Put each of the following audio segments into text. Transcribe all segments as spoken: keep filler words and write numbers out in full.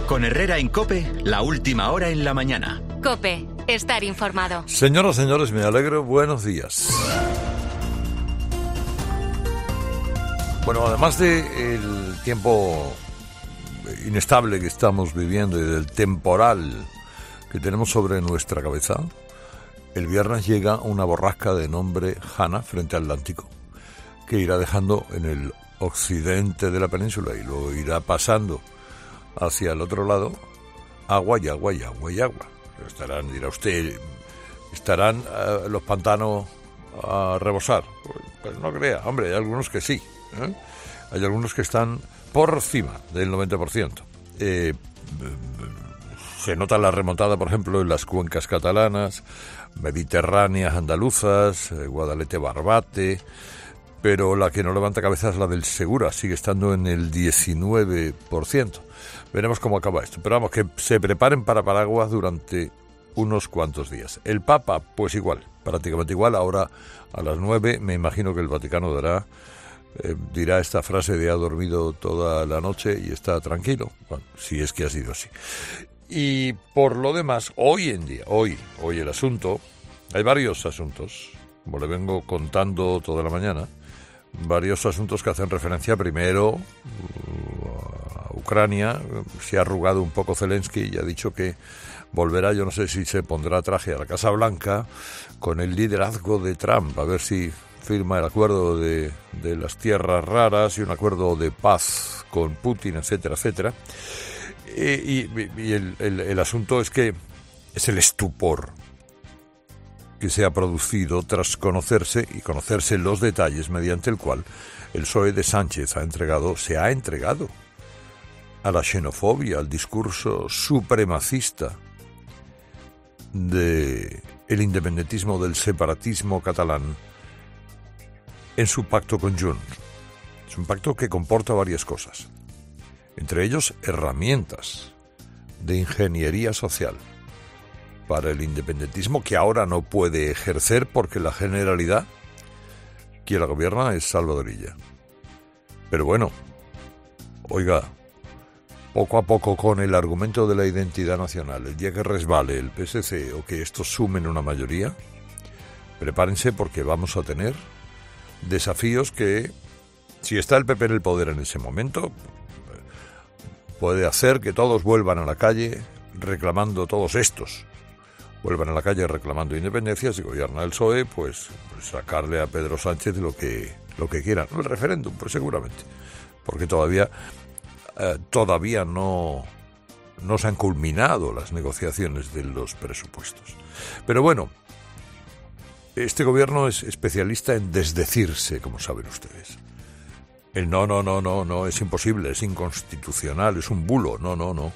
Con Herrera en COPE, la última hora en la mañana. COPE, estar informado. Señoras, señores, me alegro. Buenos días. Bueno, además del tiempo inestable que estamos viviendo y del temporal que tenemos sobre nuestra cabeza, el viernes llega una borrasca de nombre Hanna frente Atlántico, que irá dejando en el occidente de la península y luego irá pasando hacia el otro lado agua y agua y agua y agua. Estarán, dirá usted, estarán uh, los pantanos a rebosar. Pues, pues no crea, hombre, hay algunos que sí, ¿eh? Hay algunos que están por encima del noventa por ciento. Eh, se nota la remontada, por ejemplo, en las cuencas catalanas, mediterráneas andaluzas, eh, Guadalete-Barbate, pero la que no levanta cabeza es la del Segura, sigue estando en el diecinueve por ciento. Veremos cómo acaba esto, pero vamos, que se preparen para paraguas durante unos cuantos días. El Papa, pues igual, prácticamente igual. Ahora a las nueve me imagino que el Vaticano dará, eh, dirá esta frase de ha dormido toda la noche y está tranquilo, bueno, si es que ha sido así. Y por lo demás, hoy en día, hoy, hoy el asunto, hay varios asuntos, como le vengo contando toda la mañana, varios asuntos que hacen referencia primero a Ucrania. Se ha arrugado un poco Zelensky y ha dicho que volverá, yo no sé si se pondrá traje a la Casa Blanca con el liderazgo de Trump, a ver si firma el acuerdo de, de las tierras raras y un acuerdo de paz con Putin, etcétera, etcétera. Y, y, y el, el, el asunto es que es el estupor que se ha producido tras conocerse y conocerse los detalles mediante el cual el P S O E de Sánchez ha entregado, se ha entregado a la xenofobia, al discurso supremacista de el independentismo, del separatismo catalán en su pacto con Junts. Es un pacto que comporta varias cosas, entre ellos herramientas de ingeniería social para el independentismo que ahora no puede ejercer porque la Generalidad, quien la gobierna, es Salvador Illa. Pero bueno, oiga, poco a poco con el argumento de la identidad nacional, el día que resbale el P S C o que estos sumen una mayoría, prepárense porque vamos a tener desafíos que, si está el P P en el poder en ese momento, puede hacer que todos vuelvan a la calle reclamando, todos estos vuelvan a la calle reclamando independencia. Si gobierna el P S O E, pues, pues sacarle a Pedro Sánchez lo que, lo que quieran. El referéndum, pues seguramente, porque todavía, eh, todavía no, no se han culminado las negociaciones de los presupuestos. Pero bueno, este gobierno es especialista en desdecirse, como saben ustedes. El no, no, no, no, no, es imposible, es inconstitucional, es un bulo, no, no, no.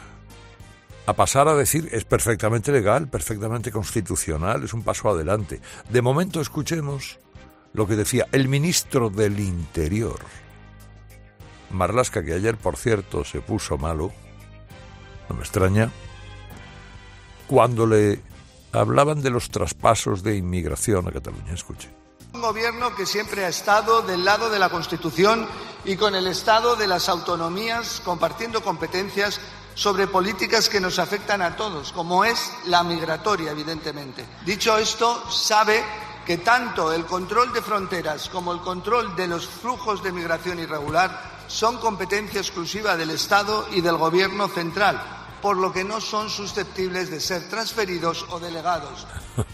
A pasar a decir es perfectamente legal, perfectamente constitucional, es un paso adelante. De momento escuchemos lo que decía el ministro del Interior, Marlaska, que ayer, por cierto, se puso malo, no me extraña, cuando le hablaban de los traspasos de inmigración a Cataluña. Escuche. Un gobierno que siempre ha estado del lado de la Constitución y con el Estado de las autonomías, compartiendo competencias sobre políticas que nos afectan a todos, como es la migratoria, evidentemente. Dicho esto, sabe que tanto el control de fronteras como el control de los flujos de migración irregular son competencia exclusiva del Estado y del Gobierno central, por lo que no son susceptibles de ser transferidos o delegados.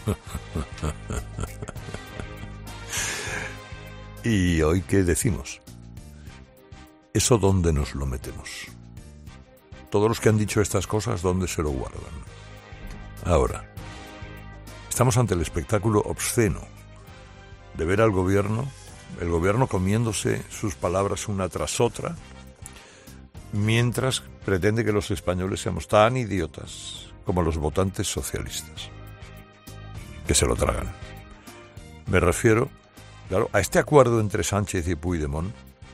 ¿Y hoy qué decimos? ¿Eso dónde nos lo metemos? Todos los que han dicho estas cosas, ¿dónde se lo guardan? Ahora, estamos ante el espectáculo obsceno de ver al gobierno, el gobierno comiéndose sus palabras una tras otra, mientras pretende que los españoles seamos tan idiotas como los votantes socialistas, que se lo tragan. Me refiero, claro, a este acuerdo entre Sánchez y Puigdemont,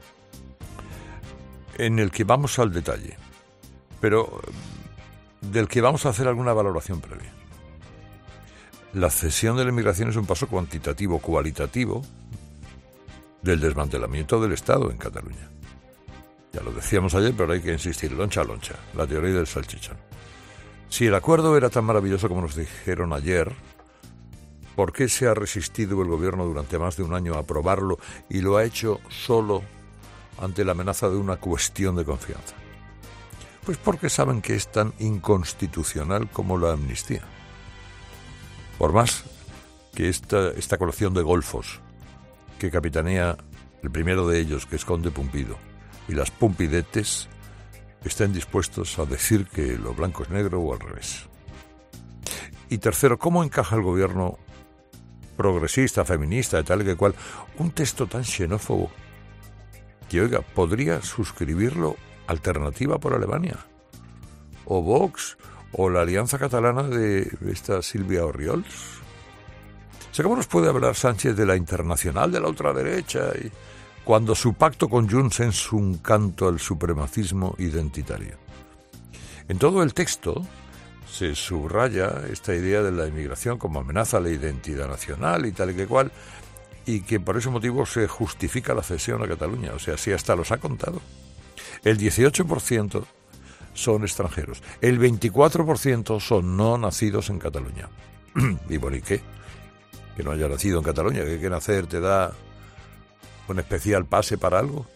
en el que vamos al detalle, pero del que vamos a hacer alguna valoración previa. La cesión de la inmigración es un paso cuantitativo, cualitativo, del desmantelamiento del Estado en Cataluña. Ya lo decíamos ayer, pero hay que insistir, loncha a loncha, la teoría del salchichón. Si el acuerdo era tan maravilloso como nos dijeron ayer, ¿por qué se ha resistido el gobierno durante más de un año a aprobarlo y lo ha hecho solo ante la amenaza de una cuestión de confianza? Pues porque saben que es tan inconstitucional como la amnistía. Por más que esta, esta colección de golfos que capitanea el primero de ellos, que es Conde Pumpido, y las Pumpidetes estén dispuestos a decir que lo blanco es negro o al revés. Y tercero, ¿cómo encaja el gobierno progresista, feminista, de tal y que cual, un texto tan xenófobo que, oiga, podría suscribirlo Alternativa por Alemania, o Vox, o la Alianza Catalana de esta Silvia Orriols? O sea, ¿cómo nos puede hablar Sánchez de la internacional de la ultraderecha y cuando su pacto con Junts es un canto al supremacismo identitario? En todo el texto se subraya esta idea de la inmigración como amenaza a la identidad nacional y tal y que cual, y que por ese motivo se justifica la cesión a Cataluña. O sea, si hasta los ha contado. El dieciocho por ciento son extranjeros, el veinticuatro por ciento son no nacidos en Cataluña. ¿Y por qué? Que no haya nacido en Cataluña, que hay que nacer te da un especial pase para algo.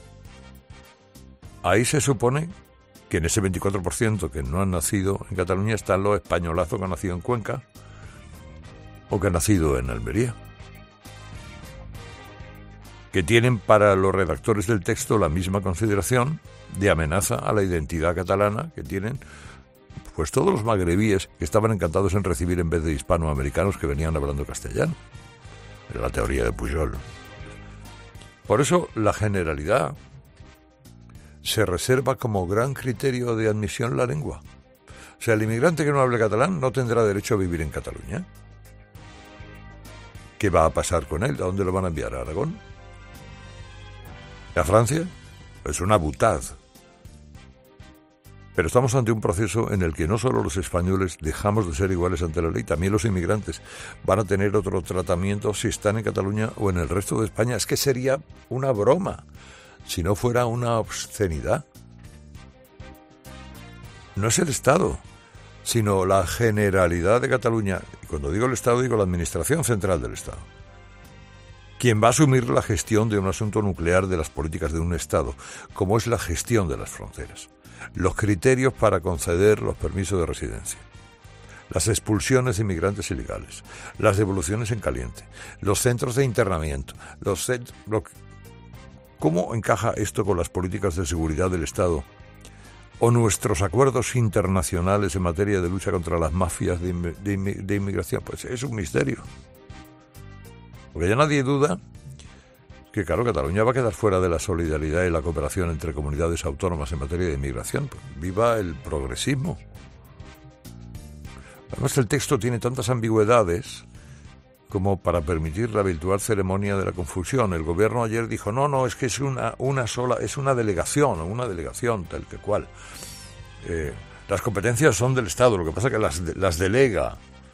Ahí se supone que en ese veinticuatro por ciento que no han nacido en Cataluña están los españolazos que han nacido en Cuenca o que han nacido en Almería, que tienen para los redactores del texto la misma consideración de amenaza a la identidad catalana que tienen pues todos los magrebíes que estaban encantados en recibir en vez de hispanoamericanos que venían hablando castellano. Era la teoría de Pujol. Por eso la generalidad se reserva como gran criterio de admisión la lengua. O sea, el inmigrante que no hable catalán no tendrá derecho a vivir en Cataluña. ¿Qué va a pasar con él? ¿A dónde lo van a enviar? ¿A Aragón? ¿A Francia? Es una butad. Pero estamos ante un proceso en el que no solo los españoles dejamos de ser iguales ante la ley, también los inmigrantes van a tener otro tratamiento si están en Cataluña o en el resto de España. Es que sería una broma si no fuera una obscenidad. No es el Estado, sino la Generalidad de Cataluña, y cuando digo el Estado digo la Administración Central del Estado, quien va a asumir la gestión de un asunto nuclear de las políticas de un Estado, como es la gestión de las fronteras, los criterios para conceder los permisos de residencia, las expulsiones de inmigrantes ilegales, las devoluciones en caliente, los centros de internamiento, los cent- lo, ¿cómo encaja esto con las políticas de seguridad del Estado o nuestros acuerdos internacionales en materia de lucha contra las mafias de, inmi- de, inmi- de inmigración? Pues es un misterio. Porque ya nadie duda que, claro, Cataluña va a quedar fuera de la solidaridad y la cooperación entre comunidades autónomas en materia de inmigración. Pues viva el progresismo. Además, el texto tiene tantas ambigüedades como para permitir la virtual ceremonia de la confusión. El gobierno ayer dijo, no, no, es que es una, una sola, es una delegación, una delegación tal que cual. Eh, las competencias son del Estado, lo que pasa es que las, las delega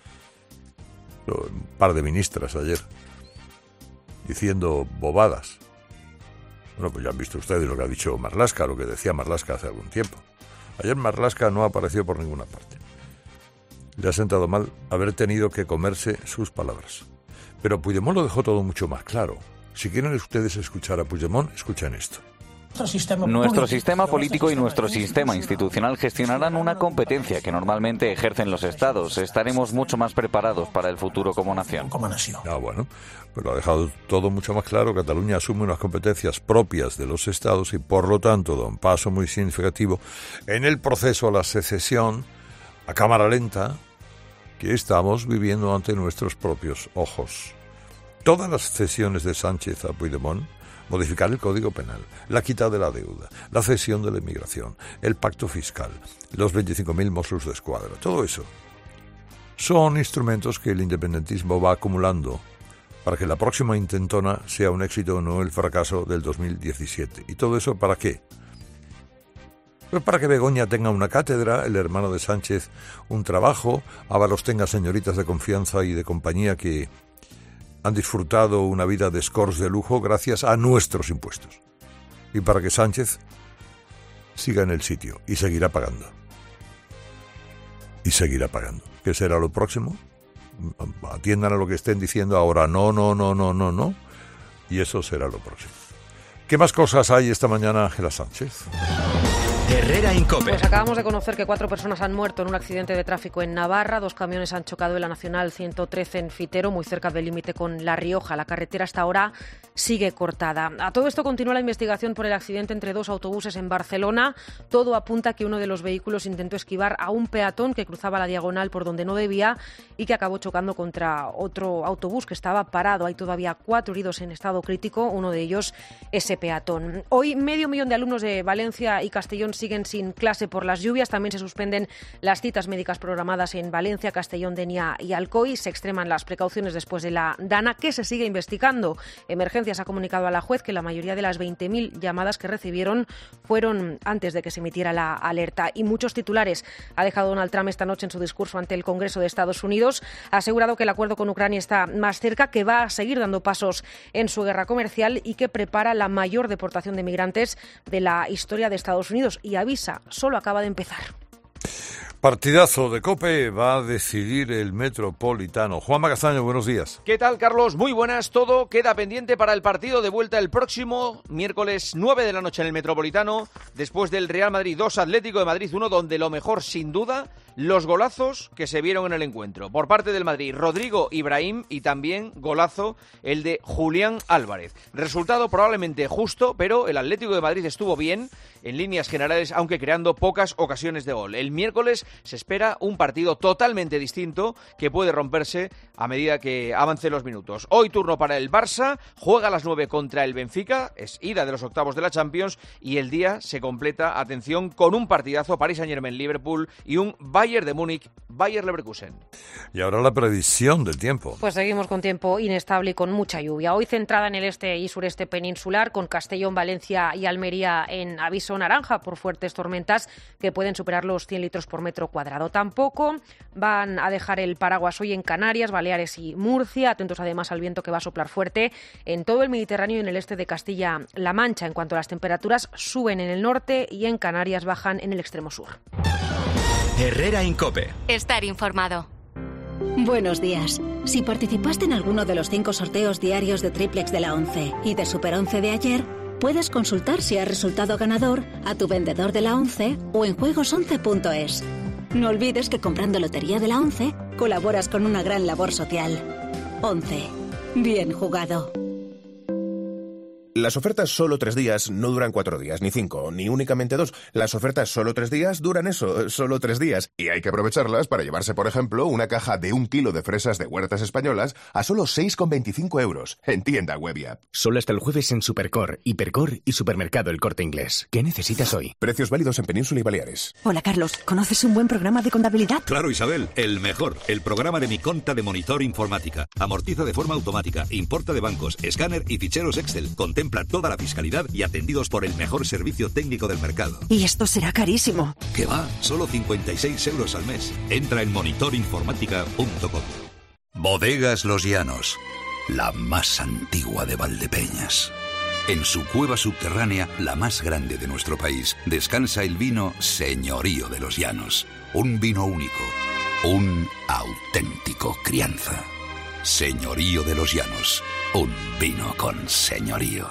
un par de ministras ayer, diciendo bobadas. Bueno, pues ya han visto ustedes lo que ha dicho Marlaska, lo que decía Marlaska hace algún tiempo. Ayer Marlaska no apareció por ninguna parte. Le ha sentado mal haber tenido que comerse sus palabras. Pero Puigdemont lo dejó todo mucho más claro. Si quieren ustedes escuchar a Puigdemont, escuchen esto. Nuestro sistema político y nuestro sistema institucional gestionarán una competencia que normalmente ejercen los Estados. Estaremos mucho más preparados para el futuro como nación. Ah, bueno, pues lo ha dejado todo mucho más claro. Cataluña asume unas competencias propias de los Estados y, por lo tanto, da un paso muy significativo en el proceso a la secesión a cámara lenta que estamos viviendo ante nuestros propios ojos. Todas las cesiones de Sánchez a Puigdemont, modificar el Código Penal, la quita de la deuda, la cesión de la inmigración, el pacto fiscal, los veinticinco mil Mossos de Escuadra, todo eso son instrumentos que el independentismo va acumulando para que la próxima intentona sea un éxito o no el fracaso del dos mil diecisiete. ¿Y todo eso para qué? Pues para que Begoña tenga una cátedra, el hermano de Sánchez un trabajo, Ábalos tenga señoritas de confianza y de compañía que han disfrutado una vida de scores de lujo gracias a nuestros impuestos. Y para que Sánchez siga en el sitio y seguirá pagando. Y seguirá pagando. ¿Qué será lo próximo? Atiendan a lo que estén diciendo ahora, no, no, no, no, no, no, y eso será lo próximo. ¿Qué más cosas hay esta mañana, Ángela Sánchez? Herrera Incope. Pues acabamos de conocer que cuatro personas han muerto en un accidente de tráfico en Navarra. Dos camiones han chocado en la Nacional ciento trece en Fitero, muy cerca del límite con La Rioja. La carretera hasta ahora sigue cortada. A todo esto continúa la investigación por el accidente entre dos autobuses en Barcelona. Todo apunta a que uno de los vehículos intentó esquivar a un peatón que cruzaba la diagonal por donde no debía y que acabó chocando contra otro autobús que estaba parado. Hay todavía cuatro heridos en estado crítico, uno de ellos ese peatón. Hoy medio millón de alumnos de Valencia y Castellón siguen sin clase por las lluvias. También se suspenden las citas médicas programadas en Valencia, Castellón, Denia y Alcoy. Se extreman las precauciones después de la Dana, que se sigue investigando. Emergencias ha comunicado a la juez que la mayoría de las veinte mil llamadas que recibieron fueron antes de que se emitiera la alerta. Y muchos titulares ha dejado Donald Trump esta noche en su discurso ante el Congreso de Estados Unidos. Ha asegurado que el acuerdo con Ucrania está más cerca, que va a seguir dando pasos en su guerra comercial y que prepara la mayor deportación de migrantes de la historia de Estados Unidos. Y avisa, solo acaba de empezar. Partidazo de COPE, va a decidir el Metropolitano. Juanma Castaño, buenos días. ¿Qué tal, Carlos? Muy buenas. Todo queda pendiente para el partido de vuelta el próximo miércoles nueve de la noche en el Metropolitano, después del Real Madrid dos, Atlético de Madrid uno, donde lo mejor, sin duda, los golazos que se vieron en el encuentro. Por parte del Madrid, Rodrigo Ibrahim, y también golazo el de Julián Álvarez. Resultado probablemente justo, pero el Atlético de Madrid estuvo bien en líneas generales, aunque creando pocas ocasiones de gol. El miércoles se espera un partido totalmente distinto que puede romperse a medida que avancen los minutos. Hoy turno para el Barça, juega a las nueve contra el Benfica, es ida de los octavos de la Champions, y el día se completa, atención, con un partidazo Paris Saint-Germain-Liverpool y un Bayern de Múnich, Bayer Leverkusen. Y ahora la previsión del tiempo. Pues seguimos con tiempo inestable y con mucha lluvia. Hoy centrada en el este y sureste peninsular, con Castellón, Valencia y Almería en aviso naranja por fuertes tormentas que pueden superar los cien litros por metro cuadrado. Tampoco van a dejar el paraguas hoy en Canarias, Baleares y Murcia. Atentos además al viento que va a soplar fuerte en todo el Mediterráneo y en el este de Castilla-La Mancha. En cuanto a las temperaturas, suben en el norte y en Canarias bajan en el extremo sur. Herrera Incope. Estar informado. Buenos días. Si participaste en alguno de los cinco sorteos diarios de Triplex de la once y de Super once de ayer, puedes consultar si has resultado ganador a tu vendedor de la once o en juegos once punto es. No olvides que comprando Lotería de la once colaboras con una gran labor social. once. Bien jugado. Las ofertas solo tres días no duran cuatro días, ni cinco, ni únicamente dos. Las ofertas solo tres días duran eso, solo tres días. Y hay que aprovecharlas para llevarse, por ejemplo, una caja de un kilo de fresas de Huertas Españolas a solo seis con veinticinco euros. En tienda web y app. Solo hasta el jueves en Supercor, Hipercor y Supermercado El Corte Inglés. ¿Qué necesitas hoy? Precios válidos en Península y Baleares. Hola, Carlos. ¿Conoces un buen programa de contabilidad? Claro, Isabel. El mejor. El programa de Mi Conta de Monitor Informática. Amortiza de forma automática. Importa de bancos, escáner y ficheros Excel. Contempla toda la fiscalidad y atendidos por el mejor servicio técnico del mercado. Y esto será carísimo. ¿Qué va? Solo cincuenta y seis euros al mes. Entra en monitor informática punto com. Bodegas Los Llanos, la más antigua de Valdepeñas. En su cueva subterránea, la más grande de nuestro país, descansa el vino Señorío de los Llanos. Un vino único, un auténtico crianza. Señorío de los Llanos, un vino con señorío.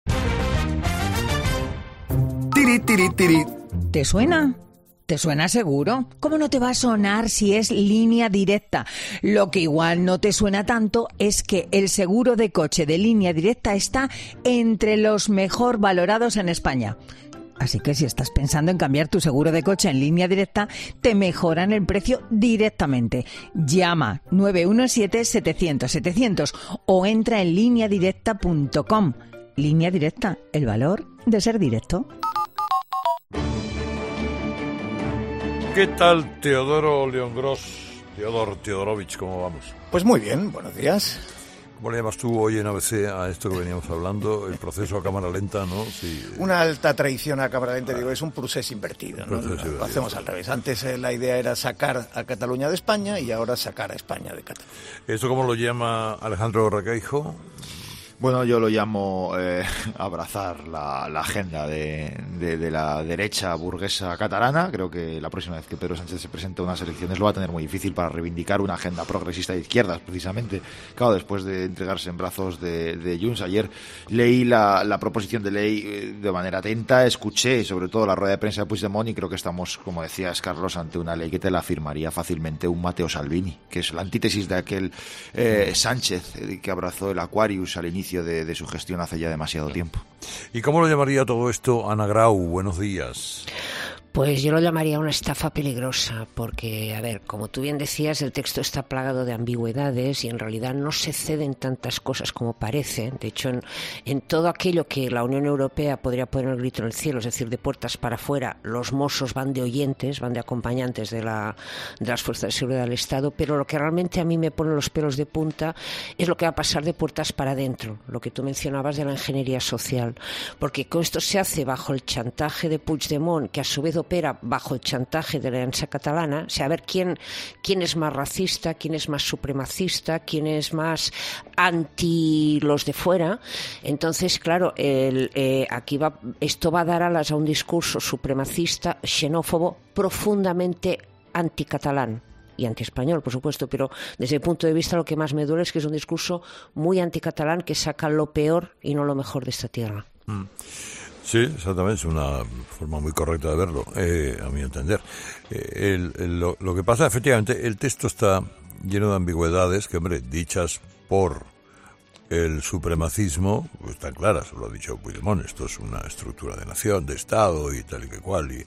Tiri, tiri, tiri. ¿Te suena? ¿Te suena seguro? ¿Cómo no te va a sonar si es Línea Directa? Lo que igual no te suena tanto es que el seguro de coche de Línea Directa está entre los mejor valorados en España. Así que si estás pensando en cambiar tu seguro de coche en Línea Directa, te mejoran el precio directamente. Llama nueve uno siete, setecientos, setecientos o entra en línea directa punto com. Línea Directa, el valor de ser directo. ¿Qué tal, Teodoro León-Gros? Teodor Teodorovich, ¿cómo vamos? Pues muy bien, buenos días. ¿Cómo le llamas tú hoy en A B C a esto que veníamos hablando? El proceso a cámara lenta, ¿no? Sí. Una alta traición a cámara lenta, digo, es un procés invertido, ¿no? Proceso Lo hacemos al revés. Antes eh, la idea era sacar a Cataluña de España y ahora sacar a España de Cataluña. ¿Esto cómo lo llama Alejandro Requeijo? Bueno, yo lo llamo eh, abrazar la, la agenda de, de, de la derecha burguesa catalana. Creo que la próxima vez que Pedro Sánchez se presente a unas elecciones lo va a tener muy difícil para reivindicar una agenda progresista de izquierdas, precisamente. Claro, después de entregarse en brazos de, de Junts. Ayer leí la, la proposición de ley de manera atenta, escuché sobre todo la rueda de prensa de Puigdemont y creo que estamos, como decías, Carlos, ante una ley que te la firmaría fácilmente un Matteo Salvini, que es la antítesis de aquel eh, Sánchez eh, que abrazó el Aquarius al inicio De, de su gestión hace ya demasiado tiempo. ¿Y cómo lo llamaría todo esto Ana Grau? Buenos días. Pues yo lo llamaría una estafa peligrosa, porque, a ver, como tú bien decías, el texto está plagado de ambigüedades y en realidad no se ceden tantas cosas como parece. De hecho, en, en todo aquello que la Unión Europea podría poner el grito en el cielo, es decir, de puertas para afuera, los mozos van de oyentes, van de acompañantes de, la, de las fuerzas de seguridad del Estado, pero lo que realmente a mí me pone los pelos de punta es lo que va a pasar de puertas para adentro, lo que tú mencionabas de la ingeniería social, porque con esto se hace bajo el chantaje de Puigdemont, que a su vez opera bajo el chantaje de la Alianza Catalana, o sea, a ver quién, quién es más racista, quién es más supremacista, quién es más anti los de fuera. Entonces, claro, el, eh, aquí va, esto va a dar alas a un discurso supremacista, xenófobo, profundamente anticatalán y antiespañol, por supuesto, pero desde el punto de vista lo que más me duele es que es un discurso muy anticatalán que saca lo peor y no lo mejor de esta tierra. Mm. Sí, exactamente, es una forma muy correcta de verlo, eh, a mi entender. Eh, el, el, lo, lo que pasa, efectivamente, el texto está lleno de ambigüedades que, hombre, dichas por el supremacismo, pues están claras, lo ha dicho Puigdemont, esto es una estructura de nación, de Estado y tal y que cual. Y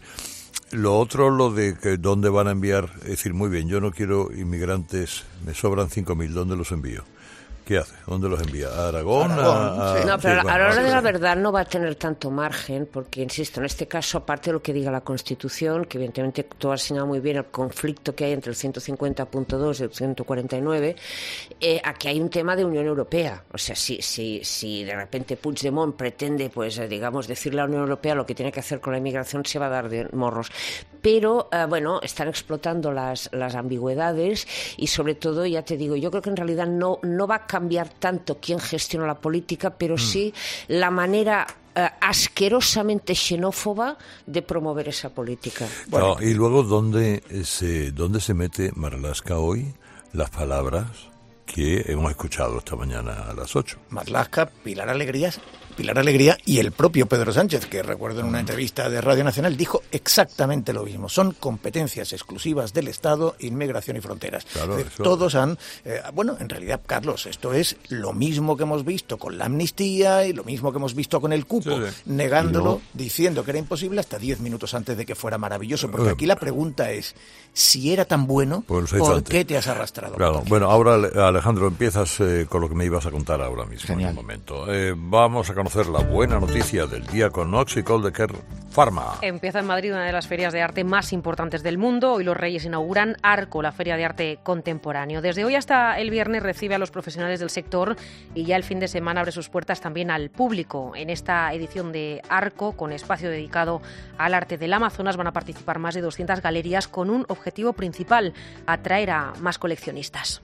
lo otro, lo de que dónde van a enviar, es decir, muy bien, yo no quiero inmigrantes, me sobran cinco mil, ¿dónde los envío? ¿Qué hace? ¿Dónde los envía? ¿A Aragón? Aragón a, a, no, pero sí, a la hora de la sí. verdad no va a tener tanto margen, porque, insisto, en este caso, aparte de lo que diga la Constitución, que evidentemente tú has señalado muy bien el conflicto que hay entre el ciento cincuenta punto dos y el ciento cuarenta y nueve, eh, aquí hay un tema de Unión Europea. O sea, si, si, si de repente Puigdemont pretende, pues, eh, digamos, decirle a la Unión Europea lo que tiene que hacer con la inmigración, se va a dar de morros. Pero, eh, bueno, están explotando las, las ambigüedades y, sobre todo, ya te digo, yo creo que en realidad no, no va a cambiar tanto quién gestiona la política, pero mm. sí la manera eh, asquerosamente xenófoba de promover esa política. Bueno. No, y luego, ¿dónde se, ¿dónde se mete Marlaska hoy las palabras que hemos escuchado esta mañana a las ocho? Marlaska, Pilar Alegrías, Pilar Alegría y el propio Pedro Sánchez, que recuerdo en una entrevista de Radio Nacional, dijo exactamente lo mismo. Son competencias exclusivas del Estado, inmigración y fronteras. Claro, decir, todos han... Eh, bueno, en realidad, Carlos, esto es lo mismo que hemos visto con la amnistía y lo mismo que hemos visto con el cupo, sí, sí. negándolo, no. diciendo que era imposible hasta diez minutos antes de que fuera maravilloso. Porque aquí la pregunta es, si era tan bueno, pues ¿por qué te has arrastrado? Claro. Bueno, ahora, Alejandro, empiezas eh, con lo que me ibas a contar ahora mismo. Genial. En un momento. Eh, vamos a conocer la buena noticia del día con Oxicol de Kern Pharma. Empieza en Madrid una de las ferias de arte más importantes del mundo. Hoy los Reyes inauguran Arco, la feria de arte contemporáneo. Desde hoy hasta el viernes recibe a los profesionales del sector y ya el fin de semana abre sus puertas también al público. En esta edición de Arco, con espacio dedicado al arte del Amazonas, van a participar más de doscientas galerías con un objetivo principal: atraer a más coleccionistas.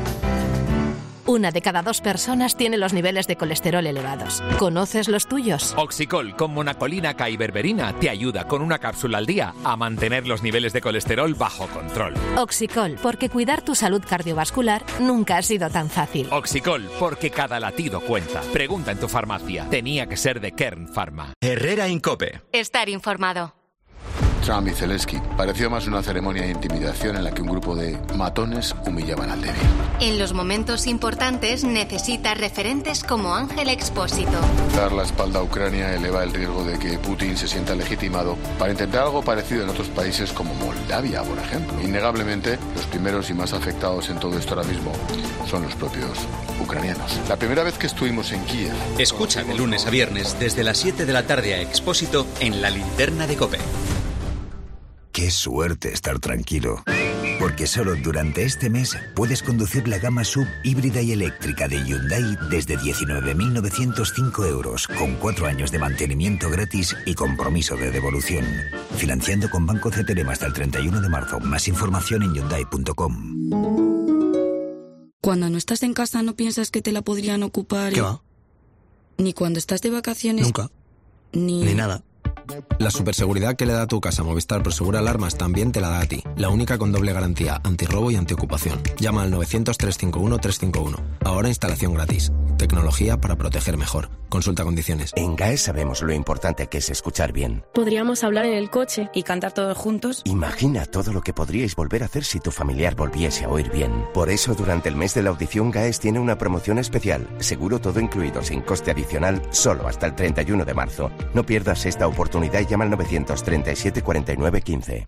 Una de cada dos personas tiene los niveles de colesterol elevados. ¿Conoces los tuyos? Oxicol con monacolina K y berberina te ayuda con una cápsula al día a mantener los niveles de colesterol bajo control. Oxicol, porque cuidar tu salud cardiovascular nunca ha sido tan fácil. Oxicol, porque cada latido cuenta. Pregunta en tu farmacia. Tenía que ser de Kern Pharma. Herrera Incope. Estar informado. Trump y Zelensky pareció más una ceremonia de intimidación en la que un grupo de matones humillaban al débil. En los momentos importantes necesita referentes como Ángel Expósito. Dar la espalda a Ucrania eleva el riesgo de que Putin se sienta legitimado para intentar algo parecido en otros países como Moldavia, por ejemplo. Innegablemente, los primeros y más afectados en todo esto ahora mismo son los propios ucranianos. La primera vez que estuvimos en Kiev... Escucha de lunes a viernes desde las siete de la tarde a Expósito en La Linterna de COPE. Qué suerte estar tranquilo, porque solo durante este mes puedes conducir la gama sub híbrida y eléctrica de Hyundai desde diecinueve mil novecientos cinco euros, con cuatro años de mantenimiento gratis y compromiso de devolución. Financiando con Banco C T L M hasta el treinta y uno de marzo. Más información en hyundai punto com. Cuando no estás en casa, ¿no piensas que te la podrían ocupar? ¿Qué va? Ni cuando estás de vacaciones. Nunca. Ni... Ni nada. La superseguridad que le da a tu casa Movistar Prosegur Alarmas también te la da a ti. La única con doble garantía, antirrobo y antiocupación. Llama al novecientos, trescientos cincuenta y uno, trescientos cincuenta y uno. Ahora instalación gratis. Tecnología para proteger mejor. Consulta condiciones. En GAES sabemos lo importante que es escuchar bien. Podríamos hablar en el coche y cantar todos juntos. Imagina todo lo que podríais volver a hacer si tu familiar volviese a oír bien. Por eso, durante el mes de la audición, GAES tiene una promoción especial. Seguro todo incluido sin coste adicional, solo hasta el treinta y uno de marzo. No pierdas esta oportunidad y llama al novecientos treinta y siete cuarenta y nueve quince.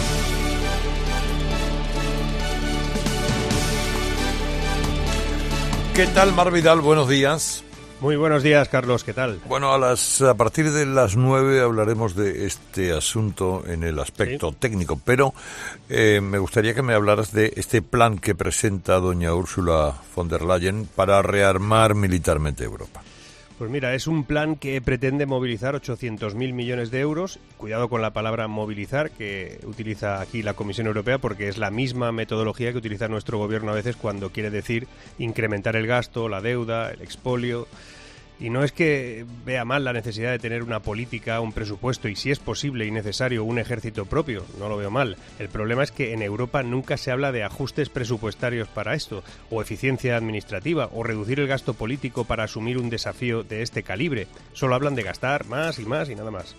¿Qué tal, Mar Vidal? Buenos días. Muy buenos días, Carlos. ¿Qué tal? Bueno, a las a partir de las nueve hablaremos de este asunto en el aspecto ¿Sí? técnico, pero eh, me gustaría que me hablaras de este plan que presenta doña Ursula von der Leyen para rearmar militarmente Europa. Pues mira, es un plan que pretende movilizar ochocientos mil millones de euros. Cuidado con la palabra movilizar, que utiliza aquí la Comisión Europea, porque es la misma metodología que utiliza nuestro gobierno a veces cuando quiere decir incrementar el gasto, la deuda, el expolio. Y no es que vea mal la necesidad de tener una política, un presupuesto y, si es posible y necesario, un ejército propio. No lo veo mal. El problema es que en Europa nunca se habla de ajustes presupuestarios para esto, o eficiencia administrativa, o reducir el gasto político para asumir un desafío de este calibre. Solo hablan de gastar más y más y nada más.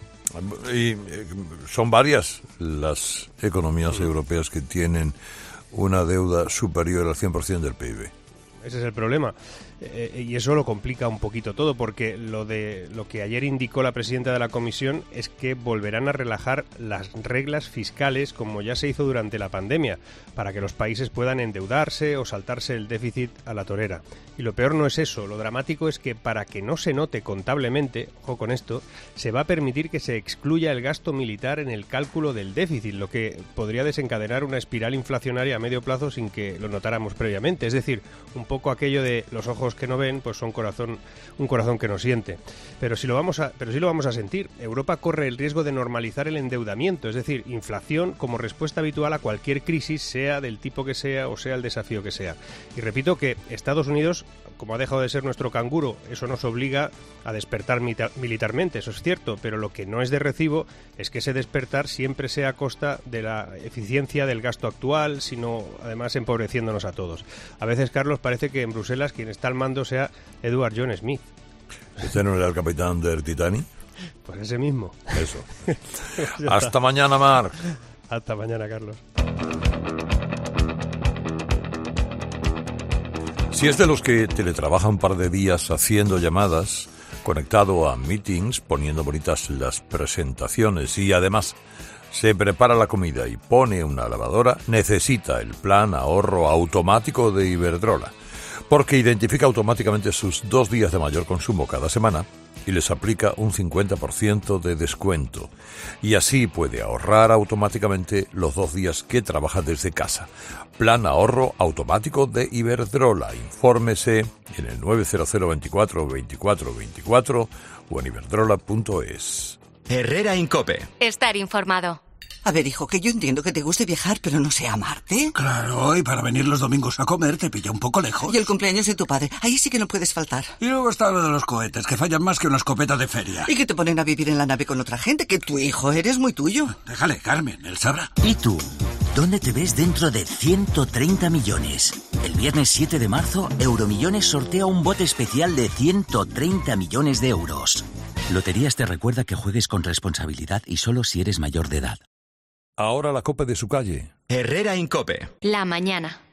Y son varias las economías europeas que tienen una deuda superior al cien por ciento del P I B. Ese es el problema. Eh, y eso lo complica un poquito todo, porque lo de lo que ayer indicó la presidenta de la Comisión es que volverán a relajar las reglas fiscales como ya se hizo durante la pandemia, para que los países puedan endeudarse o saltarse el déficit a la torera. Y lo peor no es eso, lo dramático es que para que no se note contablemente, ojo con esto, se va a permitir que se excluya el gasto militar en el cálculo del déficit, lo que podría desencadenar una espiral inflacionaria a medio plazo sin que lo notáramos previamente. Es decir, un poco aquello de los ojos que no ven, pues son corazón, un corazón que no siente. Pero si lo vamos a, pero sí lo vamos a sentir. Europa corre el riesgo de normalizar el endeudamiento, es decir, inflación como respuesta habitual a cualquier crisis, sea del tipo que sea o sea el desafío que sea. Y repito que Estados Unidos, como ha dejado de ser nuestro canguro, eso nos obliga a despertar militarmente, eso es cierto, pero lo que no es de recibo es que ese despertar siempre sea a costa de la eficiencia del gasto actual, sino además empobreciéndonos a todos. A veces, Carlos, parece que en Bruselas quien está al mando sea Edward John Smith. ¿Este no era el capitán del Titanic? Pues ese mismo. Eso. Hasta mañana, Marc. Hasta mañana, Carlos. Si es de los que teletrabaja un par de días haciendo llamadas, conectado a meetings, poniendo bonitas las presentaciones y además se prepara la comida y pone una lavadora, necesita el plan ahorro automático de Iberdrola, porque identifica automáticamente sus dos días de mayor consumo cada semana y les aplica un cincuenta por ciento de descuento. Y así puede ahorrar automáticamente los dos días que trabaja desde casa. Plan ahorro automático de Iberdrola. Infórmese en el nueve cero cero veinticuatro veinticuatro veinticuatro o en iberdrola punto es. Herrera Incope. Estar informado. A ver, hijo, que yo entiendo que te guste viajar, pero no sé amarte. Claro, y para venir los domingos a comer te pilla un poco lejos. Y el cumpleaños de tu padre, ahí sí que no puedes faltar. Y luego está lo de los cohetes, que fallan más que una escopeta de feria. Y que te ponen a vivir en la nave con otra gente, que tu hijo eres muy tuyo. Déjale, Carmen, él sabrá. ¿Y tú? ¿Dónde te ves dentro de ciento treinta millones? El viernes siete de marzo, Euromillones sortea un bote especial de ciento treinta millones de euros. Loterías te recuerda que juegues con responsabilidad y solo si eres mayor de edad. Ahora la COPE de su calle. Herrera Incope. La mañana.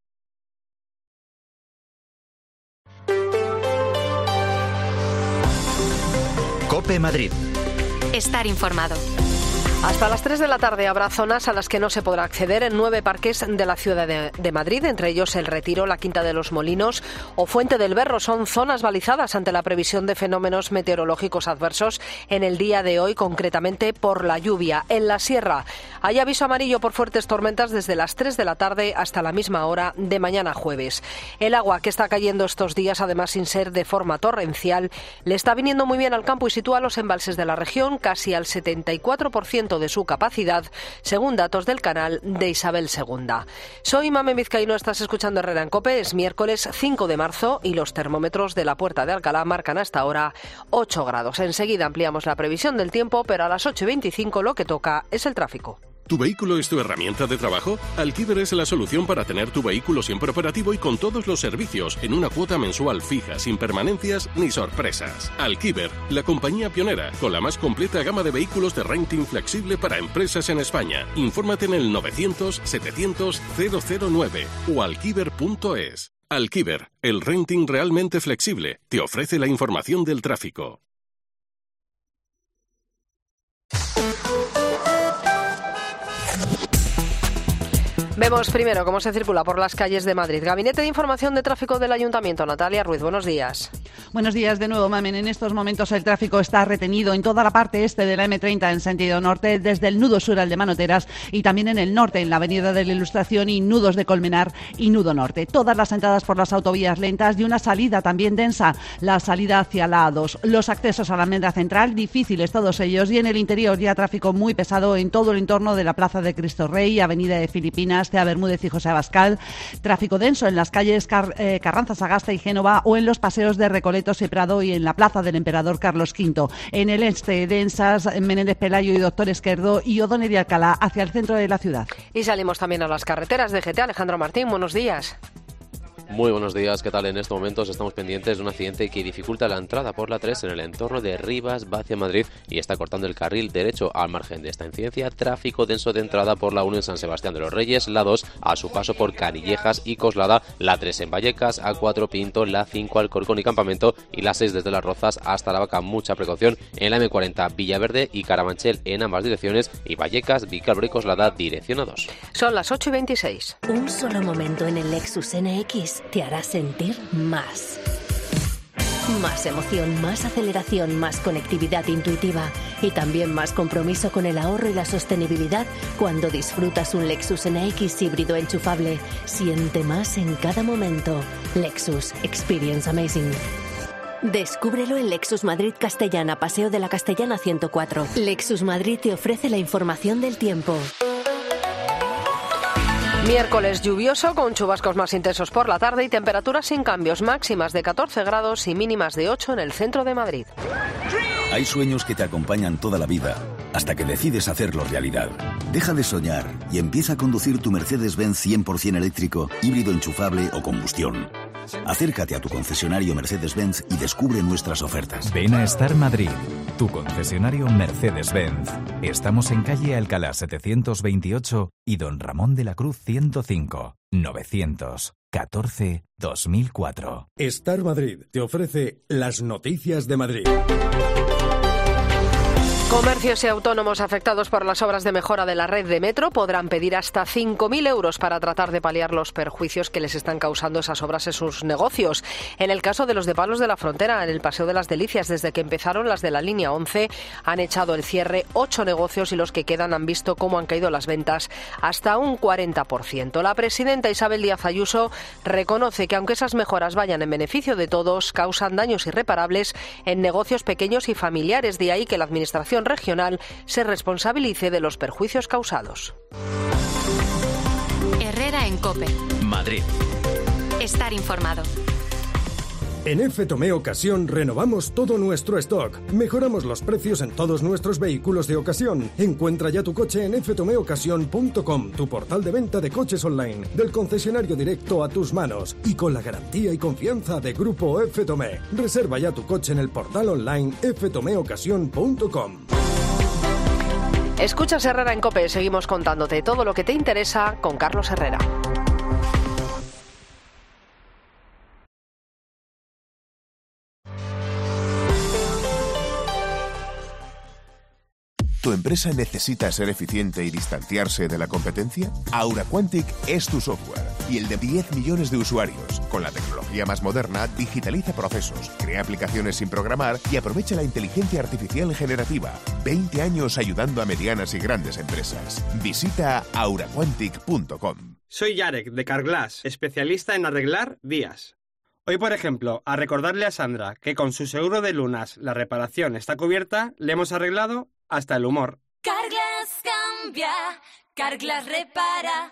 COPE Madrid. Estar informado. Hasta las tres de la tarde habrá zonas a las que no se podrá acceder en nueve parques de la ciudad de, de Madrid, entre ellos El Retiro, la Quinta de los Molinos o Fuente del Berro. Son zonas balizadas ante la previsión de fenómenos meteorológicos adversos en el día de hoy, concretamente por la lluvia. En la Sierra hay aviso amarillo por fuertes tormentas desde las tres de la tarde hasta la misma hora de mañana jueves. El agua que está cayendo estos días, además sin ser de forma torrencial, le está viniendo muy bien al campo y sitúa los embalses de la región casi al setenta y cuatro por ciento ciento de su capacidad, según datos del canal de Isabel segunda. Soy Mame Vizcaíno, estás escuchando Herrera en COPE, es miércoles cinco de marzo y los termómetros de la Puerta de Alcalá marcan hasta ahora ocho grados. Enseguida ampliamos la previsión del tiempo, pero a las ocho y veinticinco lo que toca es el tráfico. ¿Tu vehículo es tu herramienta de trabajo? Alquiver es la solución para tener tu vehículo siempre operativo y con todos los servicios en una cuota mensual fija, sin permanencias ni sorpresas. Alquiver, la compañía pionera con la más completa gama de vehículos de renting flexible para empresas en España. Infórmate en el novecientos setecientos cero cero nueve o alquiver punto es. Alquiver, el renting realmente flexible, te ofrece la información del tráfico. Vemos primero cómo se circula por las calles de Madrid. Gabinete de Información de Tráfico del Ayuntamiento. Natalia Ruiz, buenos días. Buenos días de nuevo, Mamen. En estos momentos el tráfico está retenido en toda la parte este de la eme treinta en sentido norte, desde el nudo sur al de Manoteras y también en el norte, en la avenida de la Ilustración y nudos de Colmenar y nudo norte. Todas las entradas por las autovías lentas y una salida también densa, la salida hacia la A dos. Los accesos a la almendra central, difíciles todos ellos, y en el interior ya tráfico muy pesado en todo el entorno de la Plaza de Cristo Rey, avenida de Filipinas, Cea Bermúdez y José Abascal. Tráfico denso en las calles Car eh, Carranza, Sagasta y Génova, o en los paseos de Recoletos y Prado y en la Plaza del Emperador Carlos quinto. En el este, densas Menéndez Pelayo y Doctor Esquerdo y O'Donnell y Alcalá hacia el centro de la ciudad. Y salimos también a las carreteras de G T. Alejandro Martín, buenos días. Muy buenos días, ¿qué tal? En estos momentos estamos pendientes de un accidente que dificulta la entrada por la tres en el entorno de Rivas, va hacia Madrid y está cortando el carril derecho. Al margen de esta incidencia, tráfico denso de entrada por la uno en San Sebastián de los Reyes, la dos a su paso por Canillejas y Coslada, la tres en Vallecas, A cuatro Pinto, la cinco Alcorcón y Campamento y la seis desde Las Rozas hasta La Vaca. Mucha precaución en la eme cuarenta Villaverde y Carabanchel en ambas direcciones y Vallecas, Vicálvaro y Coslada dirección A dos. Son las ocho y veintiséis. Un solo momento en el Lexus N X te hará sentir más. Más emoción, más aceleración, más conectividad intuitiva y también más compromiso con el ahorro y la sostenibilidad cuando disfrutas un Lexus N X híbrido enchufable. Siente más en cada momento. Lexus Experience Amazing. Descúbrelo en Lexus Madrid Castellana, Paseo de la Castellana ciento cuatro. Lexus Madrid te ofrece la información del tiempo. Miércoles lluvioso, con chubascos más intensos por la tarde y temperaturas sin cambios, máximas de catorce grados y mínimas de ocho en el centro de Madrid. Hay sueños que te acompañan toda la vida, hasta que decides hacerlo realidad. Deja de soñar y empieza a conducir tu Mercedes-Benz cien por ciento eléctrico, híbrido enchufable o combustión. Acércate a tu concesionario Mercedes-Benz y descubre nuestras ofertas. Ven a Star Madrid, tu concesionario Mercedes-Benz. Estamos en calle Alcalá setecientos veintiocho y Don Ramón de la Cruz ciento cinco, novecientos catorce dos mil cuatro. Star Madrid te ofrece las noticias de Madrid. Comercios y autónomos afectados por las obras de mejora de la red de metro podrán pedir hasta cinco mil euros para tratar de paliar los perjuicios que les están causando esas obras en sus negocios. En el caso de los de Palos de la Frontera, en el Paseo de las Delicias, desde que empezaron las de la línea once, han echado el cierre ocho negocios y los que quedan han visto cómo han caído las ventas hasta un cuarenta por ciento. La presidenta Isabel Díaz Ayuso reconoce que aunque esas mejoras vayan en beneficio de todos, causan daños irreparables en negocios pequeños y familiares. De ahí que la administración regional se responsabilice de los perjuicios causados. Herrera en COPE. Madrid. Estar informado. En F. Tomé Ocasión renovamos todo nuestro stock. Mejoramos los precios en todos nuestros vehículos de ocasión. Encuentra ya tu coche en f tome ocasión punto com, tu portal de venta de coches online, del concesionario directo a tus manos y con la garantía y confianza de Grupo F. Tomé. Reserva ya tu coche en el portal online f tome ocasión punto com. Escuchas Herrera en COPE. Seguimos contándote todo lo que te interesa con Carlos Herrera. ¿Tu empresa necesita ser eficiente y distanciarse de la competencia? AuraQuantic es tu software y el de diez millones de usuarios. Con la tecnología más moderna, digitaliza procesos, crea aplicaciones sin programar y aprovecha la inteligencia artificial generativa. veinte años ayudando a medianas y grandes empresas. Visita aura quantic punto com. Soy Yarek, de Carglass, especialista en arreglar vías. Hoy, por ejemplo, a recordarle a Sandra que con su seguro de lunas la reparación está cubierta, le hemos arreglado hasta el humor. Carglass cambia, Carglass repara.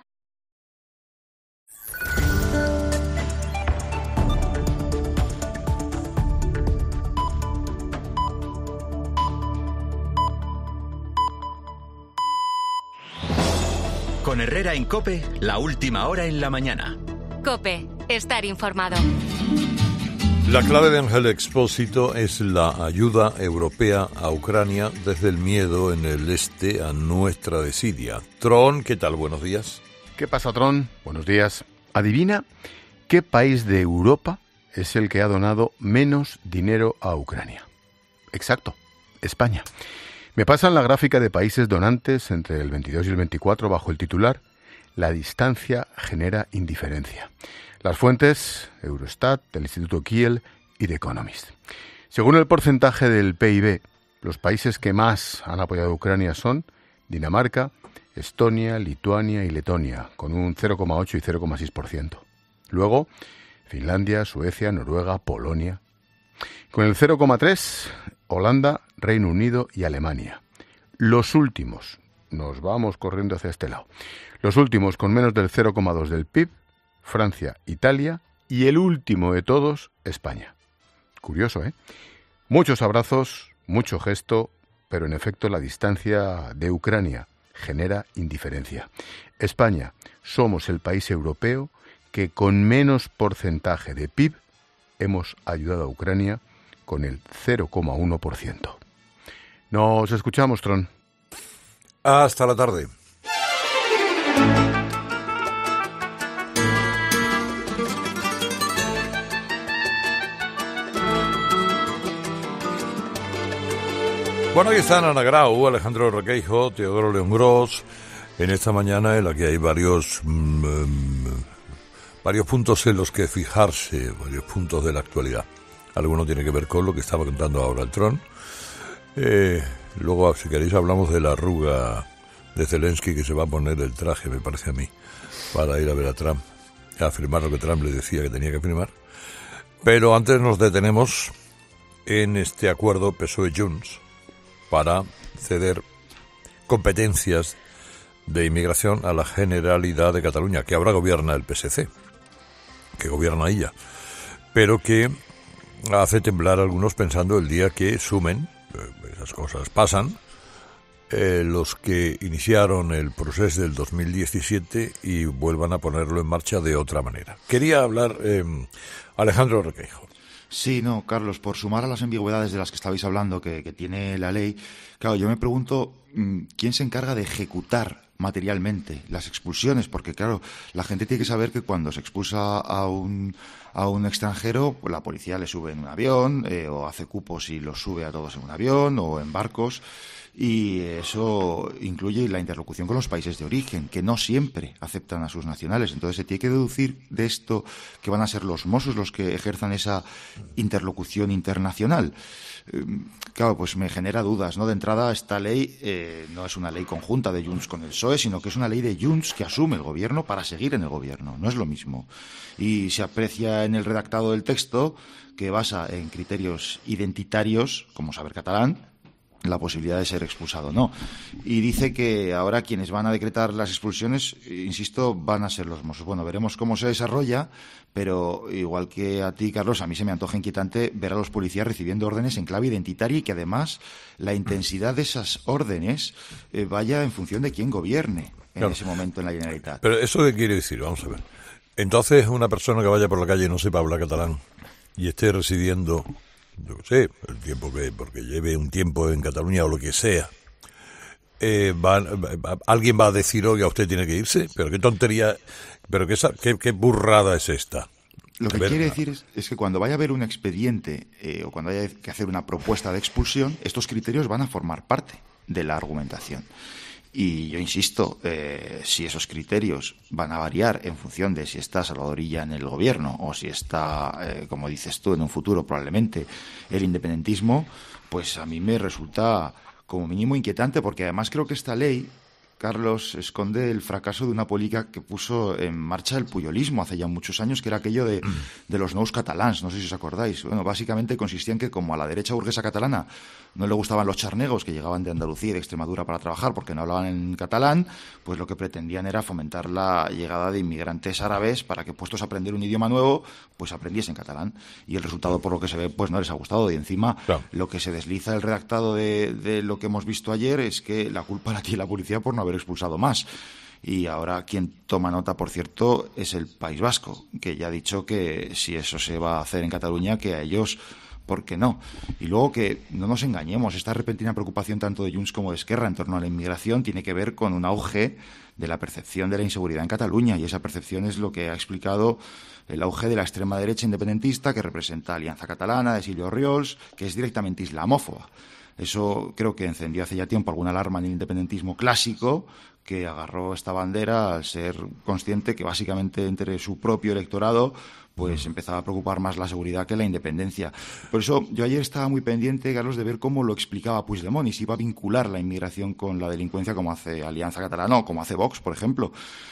Con Herrera en COPE, la última hora en la mañana. COPE, estar informado. La clave de Ángel Expósito es la ayuda europea a Ucrania desde el miedo en el este a nuestra desidia. Tron, ¿qué tal? Buenos días. ¿Qué pasa, Tron? Buenos días. Adivina qué país de Europa es el que ha donado menos dinero a Ucrania. Exacto, España. Me pasan la gráfica de países donantes entre el veintidós y el veinticuatro bajo el titular La distancia genera indiferencia. Las fuentes, Eurostat, del Instituto Kiel y The Economist. Según el porcentaje del P I B, los países que más han apoyado a Ucrania son Dinamarca, Estonia, Lituania y Letonia, con un cero coma ocho y cero coma seis por ciento. Luego, Finlandia, Suecia, Noruega, Polonia. Con el cero coma tres, Holanda, Reino Unido y Alemania. Los últimos, nos vamos corriendo hacia este lado, los últimos con menos del cero coma dos del P I B, Francia, Italia y el último de todos, España. Curioso, ¿eh? Muchos abrazos, mucho gesto, pero en efecto la distancia de Ucrania genera indiferencia. España, somos el país europeo que con menos porcentaje de P I B hemos ayudado a Ucrania con el cero coma uno por ciento. Nos escuchamos, Tron. Hasta la tarde. Bueno, aquí están Ana Grau, Alejandro Requeijo, Teodoro León Gros, en esta mañana en la que hay varios mmm, varios puntos en los que fijarse, varios puntos de la actualidad. Alguno tiene que ver con lo que estaba contando ahora el Tron. Eh, luego, si queréis, hablamos de la arruga de Zelensky que se va a poner el traje, me parece a mí, para ir a ver a Trump, a firmar lo que Trump le decía que tenía que firmar. Pero antes nos detenemos en este acuerdo P S O E-Junts para ceder competencias de inmigración a la Generalidad de Cataluña, que ahora gobierna el P S C, que gobierna ella, pero que hace temblar a algunos pensando el día que sumen, esas cosas pasan, eh, los que iniciaron el proceso del dos mil diecisiete y vuelvan a ponerlo en marcha de otra manera. Quería hablar eh, Alejandro Requeijo. Sí, no, Carlos, por sumar a las ambigüedades de las que estabais hablando que, que tiene la ley, claro, yo me pregunto quién se encarga de ejecutar materialmente las expulsiones, porque claro, la gente tiene que saber que cuando se expulsa a un a un extranjero, pues la policía le sube en un avión, eh, o hace cupos y los sube a todos en un avión o en barcos, y eso incluye la interlocución con los países de origen, que no siempre aceptan a sus nacionales. Entonces se tiene que deducir de esto que van a ser los Mossos los que ejerzan esa interlocución internacional. Eh, claro, pues me genera dudas, ¿no? De entrada, esta ley eh, no es una ley conjunta de Junts con el P S O E, sino que es una ley de Junts que asume el gobierno para seguir en el gobierno. No es lo mismo. Y se aprecia en el redactado del texto que basa en criterios identitarios, como saber catalán, la posibilidad de ser expulsado o no. Y dice que ahora quienes van a decretar las expulsiones, insisto, van a ser los Mossos. Bueno, veremos cómo se desarrolla, pero igual que a ti, Carlos, a mí se me antoja inquietante ver a los policías recibiendo órdenes en clave identitaria y que además la intensidad de esas órdenes eh, vaya en función de quién gobierne en claro. ese momento en la Generalitat. Pero ¿eso qué quiere decir? Vamos a ver. Entonces, una persona que vaya por la calle y no sepa hablar catalán y esté residiendo, yo qué sé, el tiempo que, porque lleve un tiempo en Cataluña o lo que sea, eh, va, va, alguien va a decir, oiga, usted tiene que irse, pero qué tontería, pero qué, qué, qué burrada es esta. Lo que quiere decir es, es que cuando vaya a haber un expediente eh, o cuando haya que hacer una propuesta de expulsión, estos criterios van a formar parte de la argumentación. Y yo insisto, eh, si esos criterios van a variar en función de si está Salvador Illa en el gobierno o si está, eh, como dices tú, en un futuro probablemente el independentismo, pues a mí me resulta como mínimo inquietante, porque además creo que esta ley, Carlos, esconde el fracaso de una política que puso en marcha el puyolismo hace ya muchos años, que era aquello de, de los nous catalans, no sé si os acordáis. Bueno, básicamente consistía en que, como a la derecha burguesa catalana no le gustaban los charnegos que llegaban de Andalucía y de Extremadura para trabajar porque no hablaban en catalán, pues lo que pretendían era fomentar la llegada de inmigrantes árabes para que, puestos a aprender un idioma nuevo, pues aprendiesen catalán. Y el resultado, por lo que se ve, pues no les ha gustado. Y encima, claro, lo que se desliza el redactado de, de lo que hemos visto ayer es que la culpa la tiene la policía por no haber expulsado más. Y ahora quien toma nota, por cierto, es el País Vasco, que ya ha dicho que si eso se va a hacer en Cataluña, que a ellos, ¿por qué no? Y luego, que no nos engañemos, esta repentina preocupación tanto de Junts como de Esquerra en torno a la inmigración tiene que ver con un auge de la percepción de la inseguridad en Cataluña, y esa percepción es lo que ha explicado el auge de la extrema derecha independentista que representa Alianza Catalana, de Silvio Oriols, que es directamente islamófoba. Eso creo que encendió hace ya tiempo alguna alarma en el independentismo clásico, que agarró esta bandera al ser consciente que básicamente entre su propio electorado pues empezaba a preocupar más la seguridad que la independencia. Por eso yo ayer estaba muy pendiente, Carlos, de ver cómo lo explicaba Puigdemont y si iba a vincular la inmigración con la delincuencia como hace Alianza Catalana o como hace Vox, por ejemplo.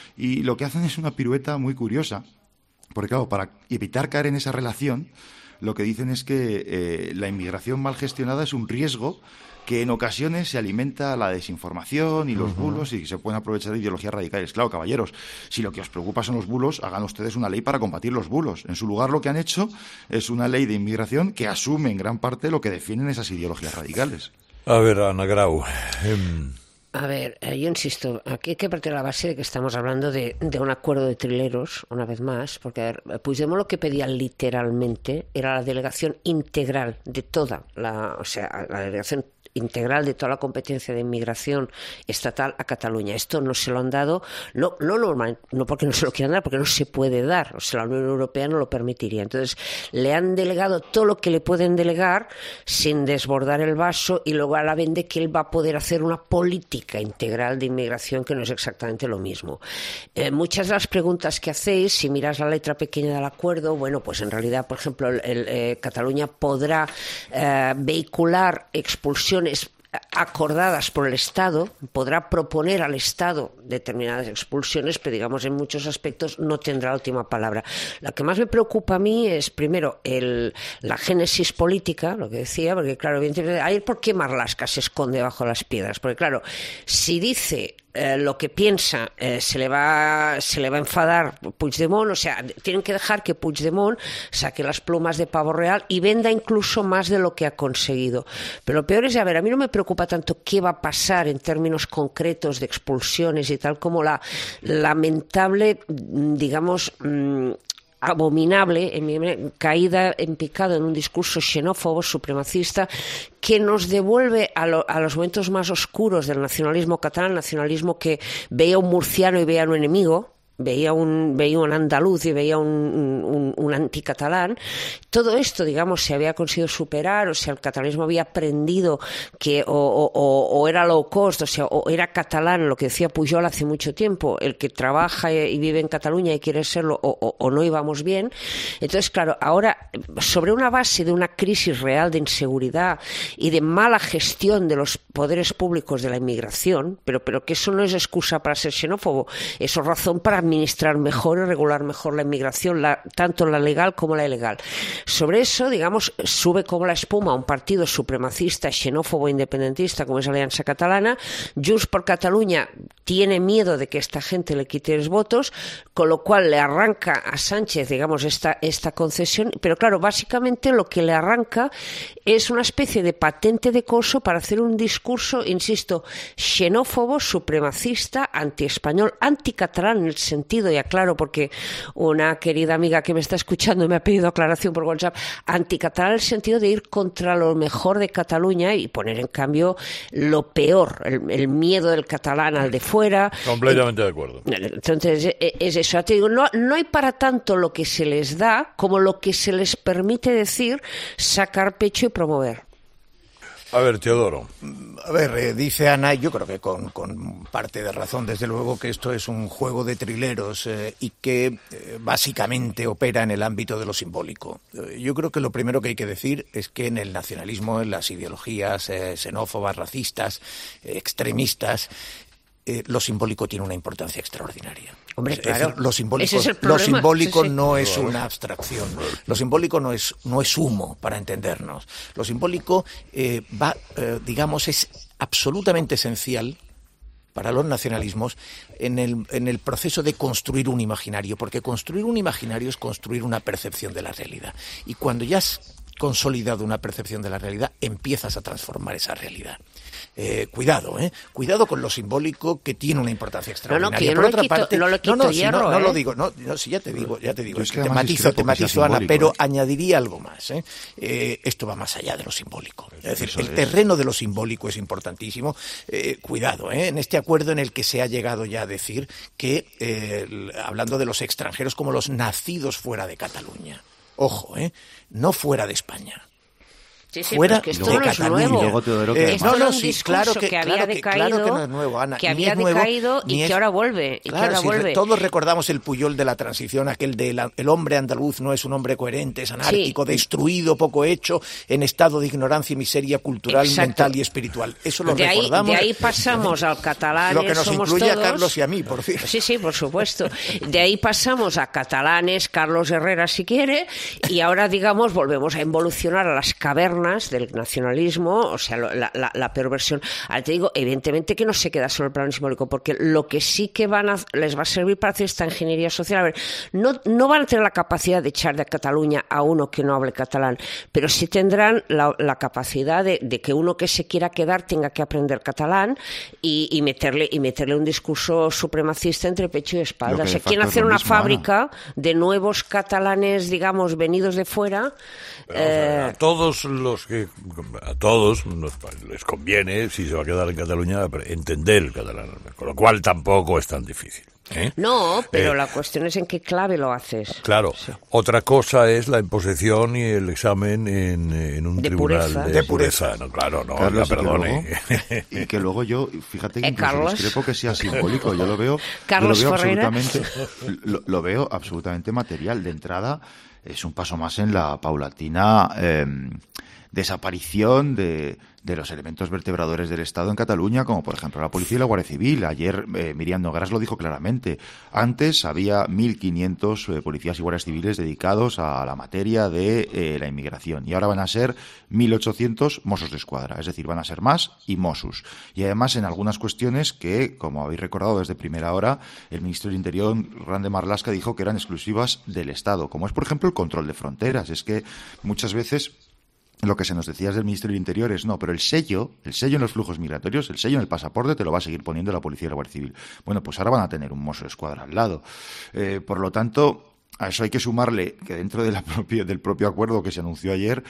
Y lo que hacen es una pirueta muy curiosa, porque claro, para evitar caer en esa relación, lo que dicen es que eh, la inmigración mal gestionada es un riesgo que en ocasiones se alimenta la desinformación y los uh-huh. bulos, y que se pueden aprovechar de ideologías radicales. Claro, caballeros, si lo que os preocupa son los bulos, hagan ustedes una ley para combatir los bulos. En su lugar, lo que han hecho es una ley de inmigración que asume en gran parte lo que defienden esas ideologías radicales. A ver, Ana Grau. Eh... A ver, eh, yo insisto, aquí hay que partir de la base de que estamos hablando de, de un acuerdo de trileros, una vez más, porque a ver, Puigdemont lo que pedía literalmente era la delegación integral de toda la, o sea, la delegación integral de toda la competencia de inmigración estatal a Cataluña. Esto no se lo han dado, no, no normal, no porque no se lo quieran dar, porque no se puede dar, o sea, la Unión Europea no lo permitiría. Entonces, le han delegado todo lo que le pueden delegar sin desbordar el vaso, y luego a la vende que él va a poder hacer una política integral de inmigración, que no es exactamente lo mismo. Eh, muchas de las preguntas que hacéis, si miras la letra pequeña del acuerdo, bueno, pues en realidad, por ejemplo, el, el, eh, Cataluña podrá eh, vehicular expulsiones acordadas por el Estado, podrá proponer al Estado determinadas expulsiones, pero digamos en muchos aspectos no tendrá la última palabra. La que más me preocupa a mí es primero el, la génesis política, lo que decía, porque claro, evidentemente, ahí ¿por qué Marlaska se esconde bajo las piedras? Porque claro, si dice Eh, lo que piensa, eh, se le va se le va a enfadar Puigdemont, o sea, tienen que dejar que Puigdemont saque las plumas de pavo real y venda incluso más de lo que ha conseguido. Pero lo peor es, a ver, a mí no me preocupa tanto qué va a pasar en términos concretos de expulsiones y tal, como la lamentable, digamos, mmm, abominable, en mi caída en picado en un discurso xenófobo, supremacista, que nos devuelve a, lo, a los momentos más oscuros del nacionalismo catalán, nacionalismo que veía un murciano y veía un enemigo, veía un, veía un andaluz y veía un, un, un anticatalán. Todo esto, digamos, se había conseguido superar, o sea, el catalanismo había aprendido que o, o, o era low cost, o sea, o era catalán, lo que decía Pujol hace mucho tiempo, el que trabaja y vive en Cataluña y quiere serlo, o, o, o no íbamos bien. Entonces, claro, ahora, sobre una base de una crisis real de inseguridad y de mala gestión de los poderes públicos de la inmigración, pero, pero que eso no es excusa para ser xenófobo, eso es razón para administrar mejor y regular mejor la inmigración, la, tanto la legal como la ilegal. Sobre eso, digamos, sube como la espuma un partido supremacista, xenófobo, independentista, como es Alianza Catalana. Junts per Catalunya tiene miedo de que esta gente le quite los votos, con lo cual le arranca a Sánchez, digamos, esta, esta concesión. Pero claro, básicamente lo que le arranca es una especie de patente de coso para hacer un discurso, insisto, xenófobo, supremacista, antiespañol, anticatalán en el sentido, y aclaro porque una querida amiga que me está escuchando me ha pedido aclaración por WhatsApp, anticatalán en el sentido de ir contra lo mejor de Cataluña y poner en cambio lo peor, el, el miedo del catalán al de fuera. Completamente de acuerdo. Entonces, es eso. Ya te digo, no, no hay para tanto lo que se les da como lo que se les permite decir, sacar pecho y promover. A ver, Teodoro. A ver, eh, dice Ana, yo creo que con, con parte de razón, desde luego, que esto es un juego de trileros eh, y que eh, básicamente opera en el ámbito de lo simbólico. Eh, yo creo que lo primero que hay que decir es que en el nacionalismo, en las ideologías eh, xenófobas, racistas, eh, extremistas, eh, lo simbólico tiene una importancia extraordinaria. Hombre, es claro. decir, lo simbólico, Ese es el lo problema. simbólico Sí, sí. no es una abstracción. Lo simbólico no es, no es humo, para entendernos. Lo simbólico eh, va, eh, digamos, es absolutamente esencial para los nacionalismos en el, en el proceso de construir un imaginario, porque construir un imaginario es construir una percepción de la realidad. Y cuando ya has consolidado una percepción de la realidad, empiezas a transformar esa realidad. Eh, cuidado, eh, cuidado con lo simbólico, que tiene una importancia extraordinaria. No, no, que yo Por no otra le quito- parte, no le quito no, no, si hierro, no, no ¿eh? lo digo, no, no, si ya te digo, ya te digo, Yo es es que que te además matizo, discrepo te que sea matizo, Ana, simbólico, pero ¿eh? añadiría algo más. ¿eh? Eh, esto va más allá de lo simbólico. Es decir, Eso el es. terreno de lo simbólico es importantísimo. Eh, cuidado, ¿eh? En este acuerdo en el que se ha llegado ya a decir que, eh, el- hablando de los extranjeros como los nacidos fuera de Cataluña, ojo, ¿eh? No fuera de España. Sí, sí, Fuera pero es que de esto no es Cataluña. nuevo. Y luego, Teodoro, que Eh, además- no, Esto no, era un sí, discurso claro que, que había claro que, decaído, claro que no es nuevo, Ana. que ni había es nuevo, decaído y ni que es- ahora vuelve, y que Claro, ahora sí, vuelve. todos recordamos el Puyol de la transición, aquel de la- el hombre andaluz no es un hombre coherente, es anárquico, Sí. destruido, poco hecho, en estado de ignorancia y miseria cultural, Exacto. mental y espiritual. Eso lo de ahí, recordamos. de ahí pasamos al catalán. Lo que nos somos incluye a todos. Carlos y a mí, por cierto. Sí, sí, por supuesto. De ahí pasamos a catalanes, Carlos Herrera si quiere, y ahora, digamos, volvemos a involucionar a las cavernas del nacionalismo, o sea, lo- la, la, la peor versión. Ahora te digo, evidentemente que no se queda solo el plano simbólico, porque lo que sí que van a, les va a servir para hacer esta ingeniería social, a ver, no, no van a tener la capacidad de echar de Cataluña a uno que no hable catalán, pero sí tendrán la, la capacidad de, de que uno que se quiera quedar tenga que aprender catalán y, y meterle y meterle un discurso supremacista entre pecho y espalda. Lo que O sea, de quieren facto es hacer lo una mismo, Ana. fábrica de nuevos catalanes, digamos, venidos de fuera. Pero, vamos a ver, eh, a todos los que a todos nos- les conviene, si se va a quedar en Cataluña, entender el catalán, con lo cual tampoco es tan difícil. ¿eh? no, pero Eh, la cuestión es en qué clave lo haces. Claro, otra cosa es la imposición y el examen en, en un De tribunal pureza. de, De pureza. pureza. No, claro, no, Carlos, ya y que perdone. luego- y que luego yo, fíjate que Eh, incluso Carlos. discrepo que sea simbólico, yo lo veo, Carlos yo lo veo Ferreira. absolutamente, lo, lo veo absolutamente material. De entrada, es un paso más en la paulatina eh, desaparición de, de los elementos vertebradores del Estado en Cataluña, como por ejemplo la Policía y la Guardia Civil. Ayer eh, Miriam Nogueras lo dijo claramente. Antes había mil quinientos eh, policías y guardias civiles dedicados a la materia de eh, la inmigración, y ahora van a ser mil ochocientos Mossos de Escuadra, es decir, van a ser más y Mossos. Y además en algunas cuestiones que, como habéis recordado desde primera hora, el ministro del Interior, Grande Marlaska, dijo que eran exclusivas del Estado, como es por ejemplo el control de fronteras. Es que muchas veces lo que se nos decía desde el Ministerio del Interior es no, pero el sello, el sello en los flujos migratorios, el sello en el pasaporte te lo va a seguir poniendo la Policía y la Guardia Civil. Bueno, pues ahora van a tener un Mosso de Escuadra al lado. Eh, por lo tanto, a eso hay que sumarle que dentro de la propia, del propio acuerdo que se anunció ayer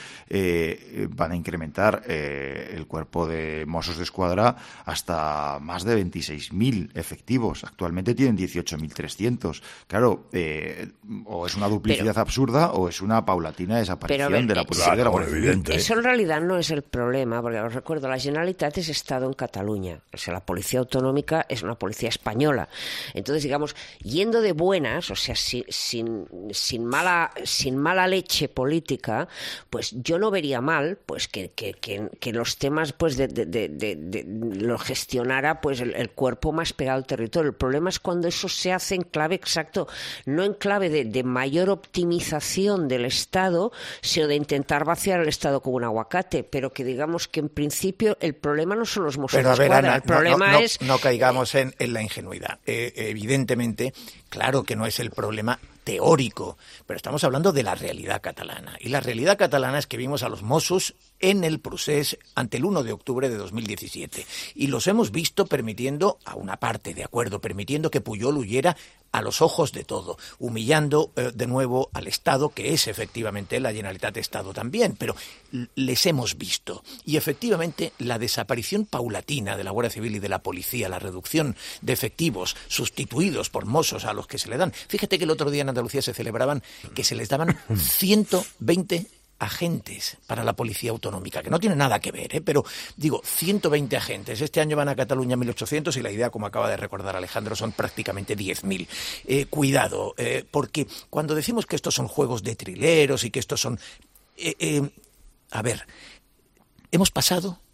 eh, van a incrementar eh, el cuerpo de Mossos de Escuadra hasta más de veintiséis mil efectivos. Actualmente tienen dieciocho mil trescientos. Claro, eh, o es una duplicidad Pero- absurda o es una paulatina desaparición Pero, a ver, de la eh, Policía y de la claro, Guardia Civil. evidente. Eso en realidad no es el problema, porque os recuerdo, la Generalitat es Estado en Cataluña, o sea, la policía autonómica es una policía española. Entonces, digamos, yendo de buenas, o sea, si- sin, sin mala sin mala leche política, pues yo no vería mal, pues que, que, que, que los temas, pues de, de, de, de- de- lo gestionara, pues el, el cuerpo más pegado al territorio. El problema es cuando eso se hace en clave, exacto, no en clave de, de mayor optimización del Estado, sino de intentar vaciar el Estado como un aguacate, pero que digamos que en principio el problema no son los Mossos Pero de a ver, Escuadra, Ana, el no- problema no, no, es... no caigamos en, en la ingenuidad. Eh, evidentemente, claro que no es el problema teórico, pero estamos hablando de la realidad catalana. Y la realidad catalana es que vimos a los Mossos en el procés ante el uno de octubre de dos mil diecisiete. Y los hemos visto permitiendo, a una parte, de acuerdo, permitiendo que Puyol huyera a los ojos de todo, humillando eh, de nuevo al Estado, que es efectivamente la Generalitat de Estado también, pero l- les hemos visto. Y efectivamente la desaparición paulatina de la Guardia Civil y de la Policía, la reducción de efectivos sustituidos por mozos a los que se le dan. Fíjate que el otro día en Andalucía se celebraban que se les daban ciento veinte agentes para la policía autonómica, que no tiene nada que ver, ¿eh? Pero digo, ciento veinte agentes. Este año van a Cataluña mil ochocientos y la idea, como acaba de recordar Alejandro, son prácticamente diez mil. Eh, cuidado, eh, porque cuando decimos que estos son juegos de trileros y que estos son... Eh, eh, a ver, hemos pasado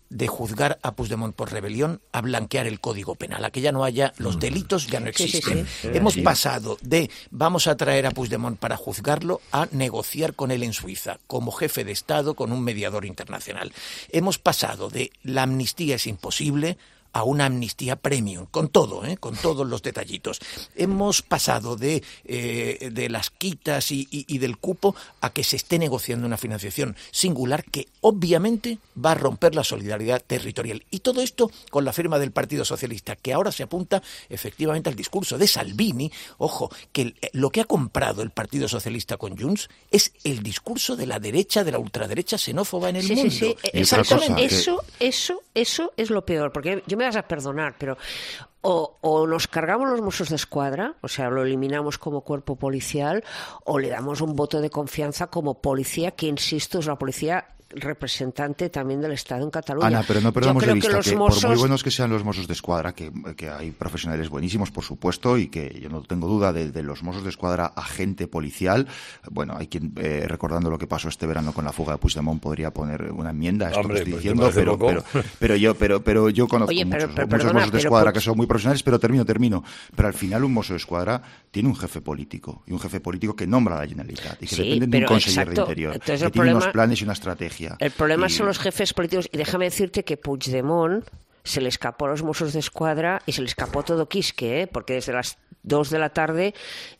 de juzgar a Puigdemont por rebelión a blanquear el Código Penal, a que ya no haya, los delitos ya no existen. Sí, sí, sí. Hemos pasado de vamos a traer a Puigdemont para juzgarlo a negociar con él en Suiza, como jefe de Estado con un mediador internacional. Hemos pasado de la amnistía es imposible a una amnistía premium, con todo, ¿eh? con todos los detallitos. Hemos pasado de, eh, de las quitas y, y, y del cupo a que se esté negociando una financiación singular que obviamente va a romper la solidaridad territorial. Y todo esto con la firma del Partido Socialista, que ahora se apunta efectivamente al discurso de Salvini. Ojo, que el, lo que ha comprado el Partido Socialista con Junts es el discurso de la derecha, de la ultraderecha xenófoba en el sí, mundo. Sí, sí, exactamente. Eso, eso, eso es lo peor, porque yo me vas a perdonar, pero o, o nos cargamos los Mossos de Escuadra, o sea, lo eliminamos como cuerpo policial, o le damos un voto de confianza como policía, que insisto, es la policía representante también del Estado en Cataluña. Ana, pero no perdamos de vista que, que Mossos... por muy buenos que sean los Mossos de Escuadra, que, que hay profesionales buenísimos, por supuesto, y que yo no tengo duda de, de los Mossos de Escuadra agente policial. Bueno, hay quien, eh, recordando lo que pasó este verano con la fuga de Puigdemont, podría poner una enmienda a esto Hombre, que estoy pues diciendo, pero, pero, pero, yo, pero, pero yo conozco Oye, pero, muchos, pero, muchos perdona, Mossos de pero, Escuadra pero, que son muy profesionales, pero termino, termino. Pero al final un Mosso de Escuadra tiene un jefe político, y un jefe político que nombra a la Generalitat, y que sí, depende de un consejero de Interior, Entonces, que tiene problema, unos planes y una estrategia. El problema y... son los jefes políticos, y déjame decirte que Puigdemont se le escapó a los Mossos de Escuadra y se le escapó todo quisque, ¿eh? Porque desde las dos de la tarde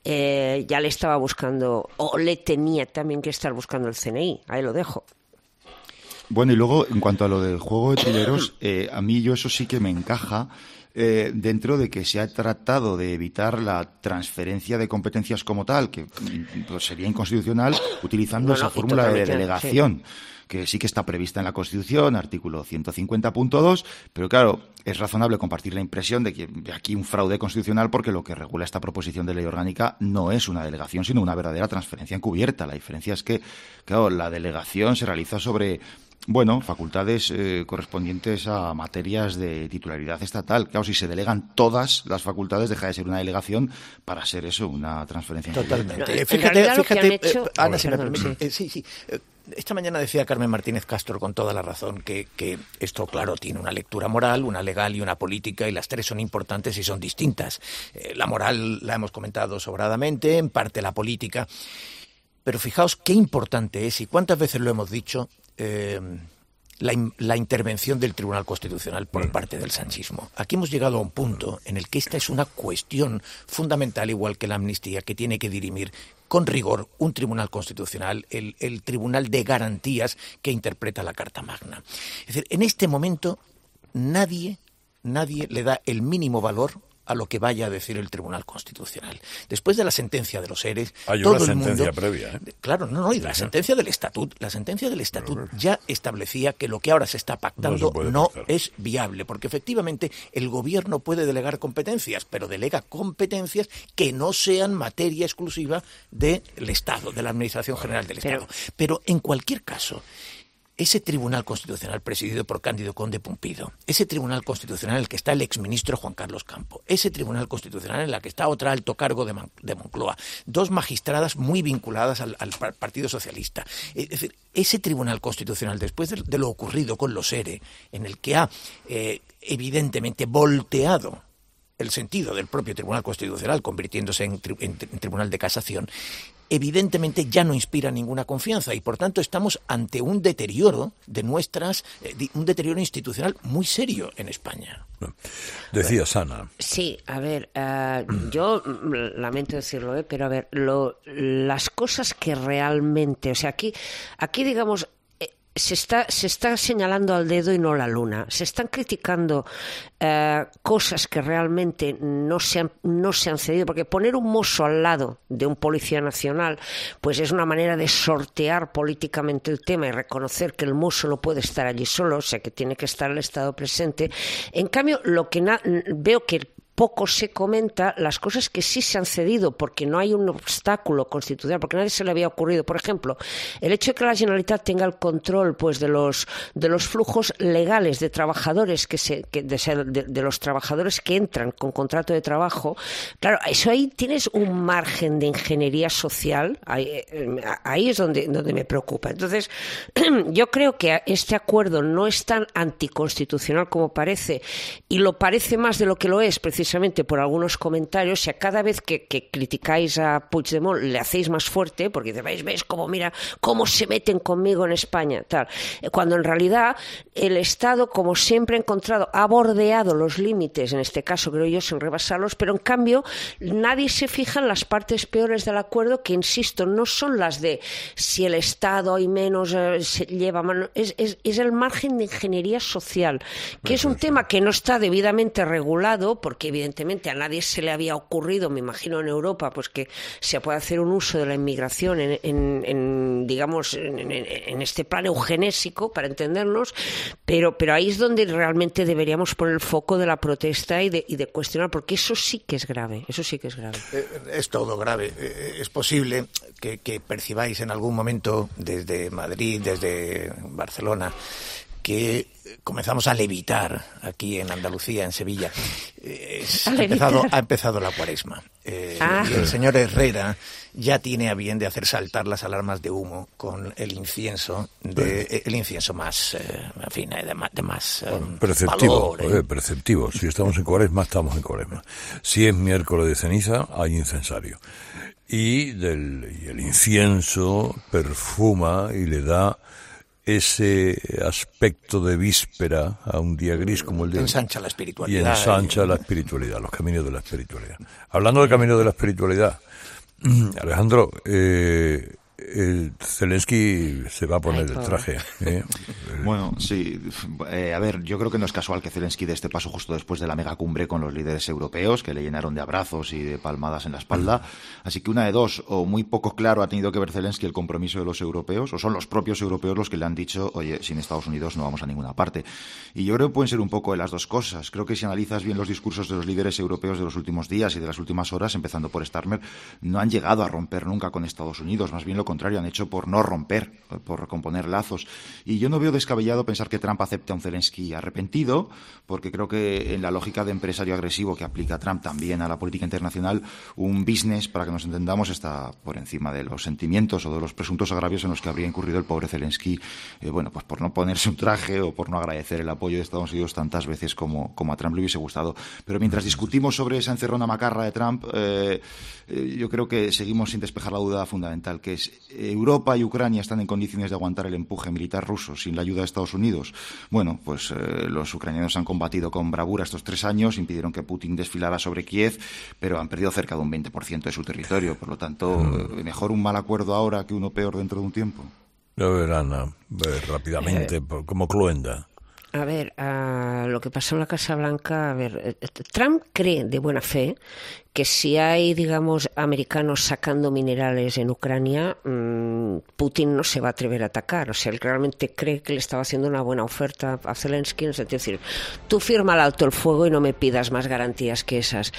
eh, ya le estaba buscando, o le tenía también que estar buscando el C N I. Ahí lo dejo. Bueno, y luego, en cuanto a lo del juego de trileros, eh, a mí yo eso sí que me encaja eh, dentro de que se ha tratado de evitar la transferencia de competencias como tal, que pues, sería inconstitucional, utilizando no, no, esa fórmula de delegación. Sí. Que sí que está prevista en la Constitución, artículo ciento cincuenta punto dos, pero claro, es razonable compartir la impresión de que aquí un fraude constitucional porque lo que regula esta proposición de ley orgánica no es una delegación, sino una verdadera transferencia encubierta. La diferencia es que, claro, la delegación se realiza sobre... Bueno, facultades eh, correspondientes a materias de titularidad estatal. Claro, si se delegan todas las facultades, deja de ser una delegación para ser eso, una transferencia. Totalmente. No, fíjate, fíjate, hecho... eh, Ana, si me permite. Eh, sí, sí. Eh, esta mañana decía Carmen Martínez Castro con toda la razón que, que esto, claro, tiene una lectura moral, una legal y una política, y las tres son importantes y son distintas. Eh, la moral la hemos comentado sobradamente, en parte la política. Pero fijaos qué importante es, y cuántas veces lo hemos dicho, eh, la, la intervención del Tribunal Constitucional por parte del sanchismo. Aquí hemos llegado a un punto en el que esta es una cuestión fundamental, igual que la amnistía, que tiene que dirimir con rigor un Tribunal Constitucional, el, el Tribunal de Garantías que interpreta la Carta Magna. Es decir, en este momento nadie, nadie le da el mínimo valor a lo que vaya a decir el Tribunal Constitucional. Después de la sentencia de los E R E, hay todo una el sentencia mundo, previa, ¿eh? Claro, no, no, y la sentencia del Estatut, la sentencia del Estatut ya establecía que lo que ahora se está pactando no, no es viable, porque efectivamente el gobierno puede delegar competencias, pero delega competencias que no sean materia exclusiva del Estado, de la Administración General del Estado. Pero, pero en cualquier caso, ese Tribunal Constitucional presidido por Cándido Conde Pumpido, ese Tribunal Constitucional en el que está el exministro Juan Carlos Campo, ese Tribunal Constitucional en el que está otra alto cargo de, Man- de Moncloa, dos magistradas muy vinculadas al, al Partido Socialista. Es decir, ese Tribunal Constitucional, después de, de lo ocurrido con los E R E, en el que ha eh, evidentemente volteado el sentido del propio Tribunal Constitucional, convirtiéndose en, tri- en, en Tribunal de Casación, evidentemente ya no inspira ninguna confianza y por tanto estamos ante un deterioro de nuestras, eh, un deterioro institucional muy serio en España. Decías, Ana. Sí, a ver, uh, yo lamento decirlo, ¿eh? Pero a ver, lo, las cosas que realmente, o sea, aquí, aquí digamos, Se está, se está señalando al dedo y no la luna. Se están criticando eh, cosas que realmente no se, han, no se han cedido, porque poner un mozo al lado de un policía nacional pues es una manera de sortear políticamente el tema y reconocer que el mozo no puede estar allí solo, o sea que tiene que estar el Estado presente. En cambio, lo que na- veo que poco se comenta las cosas que sí se han cedido, porque no hay un obstáculo constitucional, porque a nadie se le había ocurrido. Por ejemplo, el hecho de que la Generalitat tenga el control pues de los de los flujos legales de trabajadores que se que de, de, de los trabajadores que entran con contrato de trabajo, claro, eso ahí tienes un margen de ingeniería social, ahí, ahí es donde donde me preocupa. Entonces, yo creo que este acuerdo no es tan anticonstitucional como parece, y lo parece más de lo que lo es precisamente por algunos comentarios. O sea, cada vez que, que criticáis a Puigdemont le hacéis más fuerte, porque dice, veis, veis cómo mira cómo se meten conmigo en España, tal, cuando en realidad el Estado, como siempre ha encontrado, ha bordeado los límites, en este caso creo yo, sin rebasarlos, pero en cambio nadie se fija en las partes peores del acuerdo, que insisto, no son las de si el Estado hay menos eh, se lleva mano, es, es, es el margen de ingeniería social, que es un tema que no está debidamente regulado, porque evidentemente a nadie se le había ocurrido, me imagino en Europa, pues que se puede hacer un uso de la inmigración en, en, en digamos, en, en, en este plan eugenésico, para entendernos, pero, pero ahí es donde realmente deberíamos poner el foco de la protesta y de, y de cuestionar, porque eso sí que es grave, eso sí que es grave. Es todo grave. Es posible que, que percibáis en algún momento desde Madrid, desde Barcelona, que comenzamos a levitar aquí en Andalucía, en Sevilla. Eh, ha, empezado, ha empezado la Cuaresma. Eh, ah. Y el señor Herrera ya tiene a bien de hacer saltar las alarmas de humo con el incienso, de, el incienso más, eh, en fin, de más, de más eh, bueno, perceptivo, valor, ¿eh? eh, perceptivo. Si estamos en Cuaresma, estamos en Cuaresma. Si es miércoles de ceniza, hay incensario. Y, del, y el incienso perfuma y le da ese aspecto de víspera a un día gris como el de... Ensancha la espiritualidad. Y ensancha la espiritualidad, los caminos de la espiritualidad. Hablando del camino de la espiritualidad, Alejandro, eh, eh, Zelensky se va a poner el traje. ¿eh? Bueno, sí. Eh, a ver, yo creo que no es casual que Zelensky dé este paso justo después de la megacumbre con los líderes europeos, que le llenaron de abrazos y de palmadas en la espalda. Así que una de dos, o muy poco claro ha tenido que ver Zelensky el compromiso de los europeos, o son los propios europeos los que le han dicho, oye, sin Estados Unidos no vamos a ninguna parte. Y yo creo que pueden ser un poco de las dos cosas. Creo que si analizas bien los discursos de los líderes europeos de los últimos días y de las últimas horas, empezando por Starmer, no han llegado a romper nunca con Estados Unidos, más bien lo contrario, han hecho por no romper, por recomponer lazos. Y yo no veo descabellado pensar que Trump acepte a un Zelensky arrepentido, porque creo que en la lógica de empresario agresivo que aplica Trump también a la política internacional, un business, para que nos entendamos, está por encima de los sentimientos o de los presuntos agravios en los que habría incurrido el pobre Zelensky, eh, bueno, pues por no ponerse un traje o por no agradecer el apoyo de Estados Unidos tantas veces como, como a Trump le hubiese gustado. Pero mientras discutimos sobre esa encerrona macarra de Trump, eh, eh, yo creo que seguimos sin despejar la duda fundamental, que es Europa y Ucrania están en condiciones de aguantar el empuje militar ruso sin la ayuda de Estados Unidos. Bueno, pues eh, los ucranianos han combatido con bravura estos tres años, impidieron que Putin desfilara sobre Kiev, pero han perdido cerca de un veinte por ciento de su territorio. Por lo tanto, mm. eh, mejor un mal acuerdo ahora que uno peor dentro de un tiempo. Ya verán, a ver, rápidamente, eh. como Cluenda. A ver, uh, lo que pasó en la Casa Blanca, a ver, Trump cree de buena fe que si hay, digamos, americanos sacando minerales en Ucrania, mmm, Putin no se va a atrever a atacar. O sea, él realmente cree que le estaba haciendo una buena oferta a Zelensky, es decir, tú firma el alto el fuego y no me pidas más garantías que esas.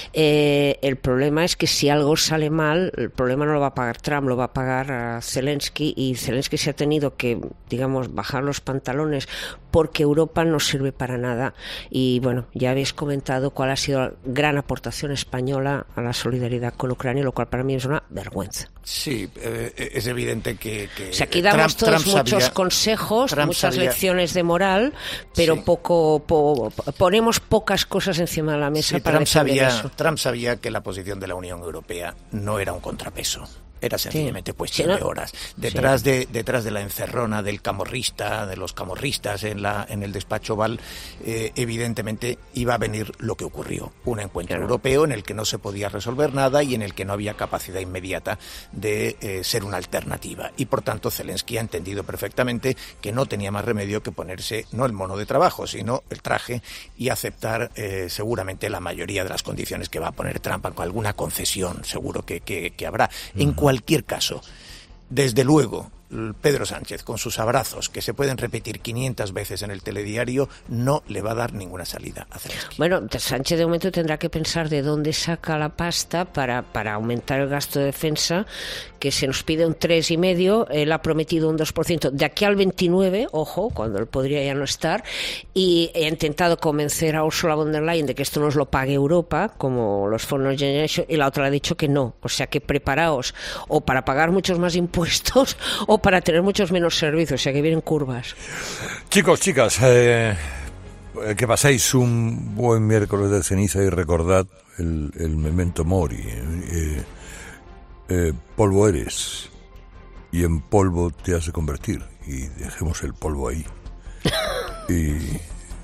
Eh, el problema es que si algo sale mal, el problema no lo va a pagar Trump, lo va a pagar a Zelensky, y Zelensky se ha tenido que, digamos, bajar los pantalones porque Europa no sirve para nada. Y bueno, ya habéis comentado cuál ha sido la gran aportación española a la solidaridad con Ucrania, lo cual para mí es una vergüenza. Sí, eh, es evidente que, que o sea, aquí damos Trump, todos Trump muchos sabía, consejos, Trump muchas sabía, lecciones de moral, pero sí. poco po, ponemos pocas cosas encima de la mesa sí, para Trump defender sabía, eso. Trump sabía que la posición de la Unión Europea no era un contrapeso. Era sencillamente sí. cuestión sí, ¿no? de horas. Detrás sí. de detrás de la encerrona del camorrista, de los camorristas en la en el despacho Oval, eh, evidentemente iba a venir lo que ocurrió. Un encuentro claro. europeo en el que no se podía resolver nada y en el que no había capacidad inmediata de eh, ser una alternativa. Y por tanto Zelensky ha entendido perfectamente que no tenía más remedio que ponerse no el mono de trabajo, sino el traje y aceptar eh, seguramente la mayoría de las condiciones que va a poner Trump, con alguna concesión seguro que, que, que habrá. En cualquier caso, desde luego, Pedro Sánchez, con sus abrazos, que se pueden repetir quinientas veces en el telediario, no le va a dar ninguna salida a Zelensky. Bueno, Sánchez de momento tendrá que pensar de dónde saca la pasta para, para aumentar el gasto de defensa, que se nos pide un tres y medio, él ha prometido un dos por ciento de aquí al veintinueve, ojo, cuando él podría ya no estar, y ha intentado convencer a Ursula von der Leyen de que esto nos lo pague Europa, como los fondos Generation, y la otra le ha dicho que no, o sea que preparaos o para pagar muchos más impuestos o para tener muchos menos servicios, o sea que vienen curvas. Chicos, chicas, eh, que paséis un buen miércoles de ceniza y recordad el, el memento mori. Eh, eh, polvo eres y en polvo te has de convertir, y dejemos el polvo ahí. Y,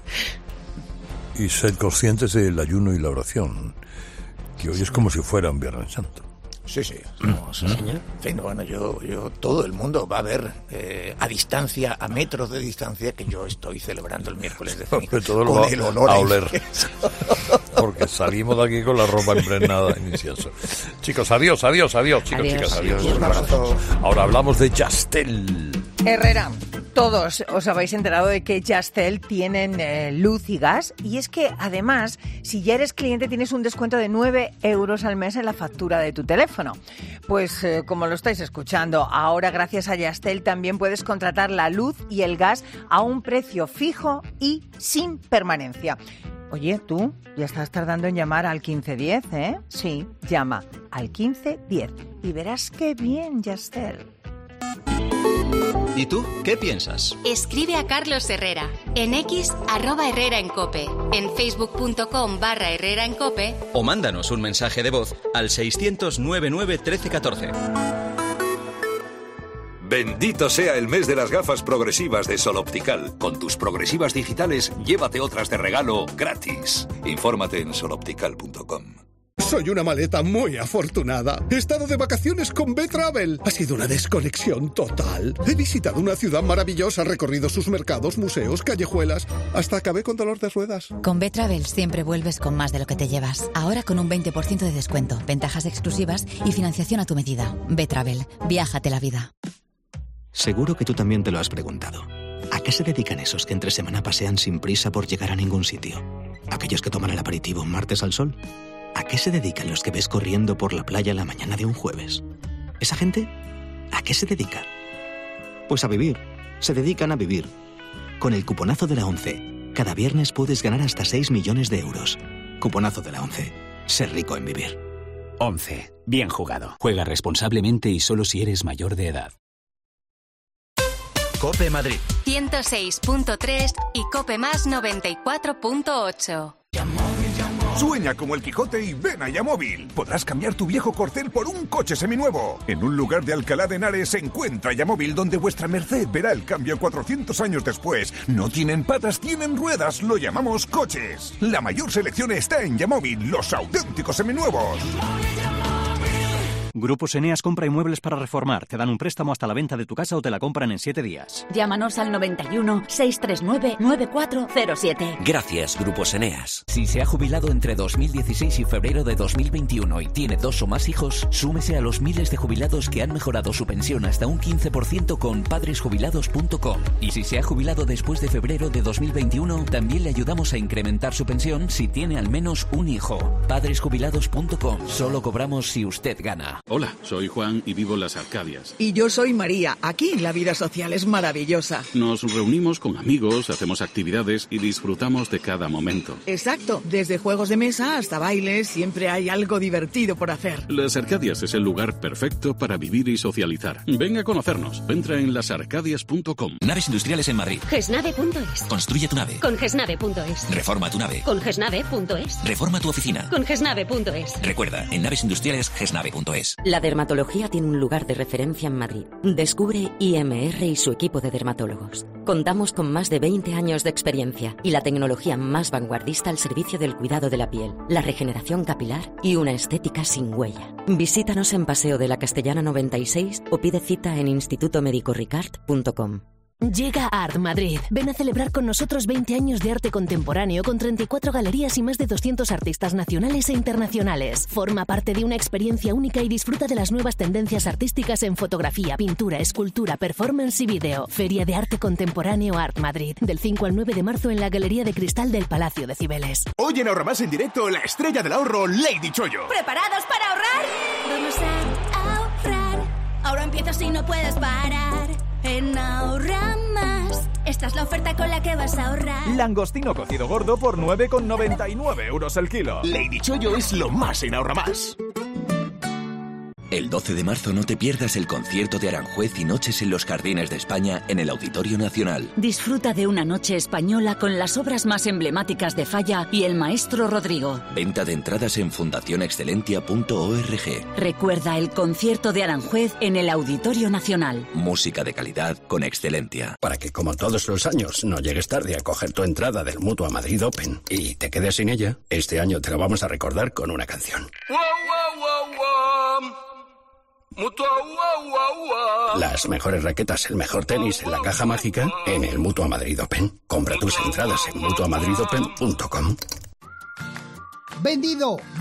y sed conscientes del ayuno y la oración, que hoy es como si fuera un Viernes Santo. Sí, sí. No, sí, señor. En fin, bueno, yo, yo, todo el mundo va a ver eh, a distancia, a metros de distancia, que yo estoy celebrando el miércoles de ceniza. Sobre todo lo con va el olor a a oler. incienso. Porque salimos de aquí con la ropa impregnada en incienso. Chicos, adiós, adiós, adiós, chicos, Adiós. chicas, adiós. Un abrazo. Ahora hablamos de Yastel. Herrera, todos os habéis enterado de que Yastel tienen eh, luz y gas, y es que además, si ya eres cliente, tienes un descuento de nueve euros al mes en la factura de tu teléfono. Pues eh, como lo estáis escuchando, ahora gracias a Yastel también puedes contratar la luz y el gas a un precio fijo y sin permanencia. Oye, tú ya estás tardando en llamar al quince diez, ¿eh? Sí, llama al quince diez y verás qué bien, Yastel. ¿Y tú qué piensas? Escribe a Carlos Herrera en X, arroba Herrera en Cope, en facebook.com barra Herrera en Cope, O mándanos un mensaje de voz al seiscientos noventa y nueve trece catorce. Bendito sea el mes de las gafas progresivas de Sol Optical. Con tus progresivas digitales, llévate otras de regalo gratis. Infórmate en sol optical punto com. Soy una maleta muy afortunada. He estado de vacaciones con B-Travel. Ha sido una desconexión total. He visitado una ciudad maravillosa, recorrido sus mercados, museos, callejuelas. Hasta acabé con dolor de ruedas. Con B-Travel siempre vuelves con más de lo que te llevas. Ahora con un veinte por ciento de descuento, ventajas exclusivas y financiación a tu medida. B-Travel. Viájate la vida. Seguro que tú también te lo has preguntado. ¿A qué se dedican esos que entre semana pasean sin prisa por llegar a ningún sitio? ¿Aquellos que toman el aperitivo un martes al sol? ¿A qué se dedican los que ves corriendo por la playa la mañana de un jueves? ¿Esa gente? ¿A qué se dedica? Pues a vivir. Se dedican a vivir. Con el cuponazo de la ONCE, cada viernes puedes ganar hasta seis millones de euros. Cuponazo de la ONCE. Ser rico en vivir. ONCE. Bien jugado. Juega responsablemente y solo si eres mayor de edad. Cope Madrid ciento seis punto tres y Cope Más noventa y cuatro punto ocho. Sueña como el Quijote y ven a Yamóvil. Podrás cambiar tu viejo Corcel por un coche seminuevo. En un lugar de Alcalá de Henares se encuentra Yamóvil, donde vuestra merced verá el cambio cuatrocientos años después. No tienen patas, tienen ruedas. Lo llamamos coches. La mayor selección está en Yamóvil, los auténticos seminuevos. Grupos Eneas compra inmuebles para reformar. Te dan un préstamo hasta la venta de tu casa o te la compran en siete días. Llámanos al noventa y uno, seiscientos treinta y nueve, noventa y cuatro cero siete. Gracias, Grupos Eneas. Si se ha jubilado entre dos mil dieciséis y febrero de dos mil veintiuno y tiene dos o más hijos, súmese a los miles de jubilados que han mejorado su pensión hasta un quince por ciento con padres jubilados punto com. Y si se ha jubilado después de febrero de dos mil veintiuno, también le ayudamos a incrementar su pensión si tiene al menos un hijo. padres jubilados punto com. Solo cobramos si usted gana. Hola, soy Juan y vivo en las Arcadias. Y yo soy María. Aquí la vida social es maravillosa. Nos reunimos con amigos, hacemos actividades y disfrutamos de cada momento. Exacto. Desde juegos de mesa hasta bailes, siempre hay algo divertido por hacer. Las Arcadias es el lugar perfecto para vivir y socializar. Ven a conocernos. Entra en las arcadias punto com. Naves industriales en Madrid. gesnave punto es. Construye tu nave. Con gesnave punto es. Reforma tu nave. Con gesnave punto es. Reforma tu oficina. Con gesnave punto es. Recuerda, en naves industriales gesnave punto es. La dermatología tiene un lugar de referencia en Madrid. Descubre I M R y su equipo de dermatólogos. Contamos con más de veinte años de experiencia y la tecnología más vanguardista al servicio del cuidado de la piel, la regeneración capilar y una estética sin huella. Visítanos en Paseo de la Castellana noventa y seis o pide cita en instituto médico ricard punto com. Llega Art Madrid. Ven a celebrar con nosotros veinte años de arte contemporáneo con treinta y cuatro galerías y más de doscientos artistas nacionales e internacionales. Forma parte de una experiencia única y disfruta de las nuevas tendencias artísticas en fotografía, pintura, escultura, performance y vídeo. Feria de Arte Contemporáneo Art Madrid. Del cinco al nueve de marzo en la Galería de Cristal del Palacio de Cibeles. Hoy en Ahorra Más en directo, la estrella del ahorro, Lady Chollo. ¿Preparados para ahorrar? Vamos a ahorrar. Ahora empiezas y no puedes parar. En Ahorra Más. Esta es la oferta con la que vas a ahorrar. Langostino cocido gordo por nueve con noventa y nueve euros el kilo. Lady Chollo es lo más en Ahorra Más. El doce de marzo no te pierdas el concierto de Aranjuez y Noches en los Jardines de España en el Auditorio Nacional. Disfruta de una noche española con las obras más emblemáticas de Falla y el maestro Rodrigo. Venta de entradas en fundación excelentia punto org. Recuerda el concierto de Aranjuez en el Auditorio Nacional. Música de calidad con Excelentia. Para que, como todos los años, no llegues tarde a coger tu entrada del Mutua Madrid Open y te quedes sin ella, este año te lo vamos a recordar con una canción. Wow, wow, wow, wow. Mutua, wow, wow, wow. Las mejores raquetas, el mejor tenis en la caja mágica en el Mutua Madrid Open. Compra tus entradas en mutua madrid open punto com. Vendido.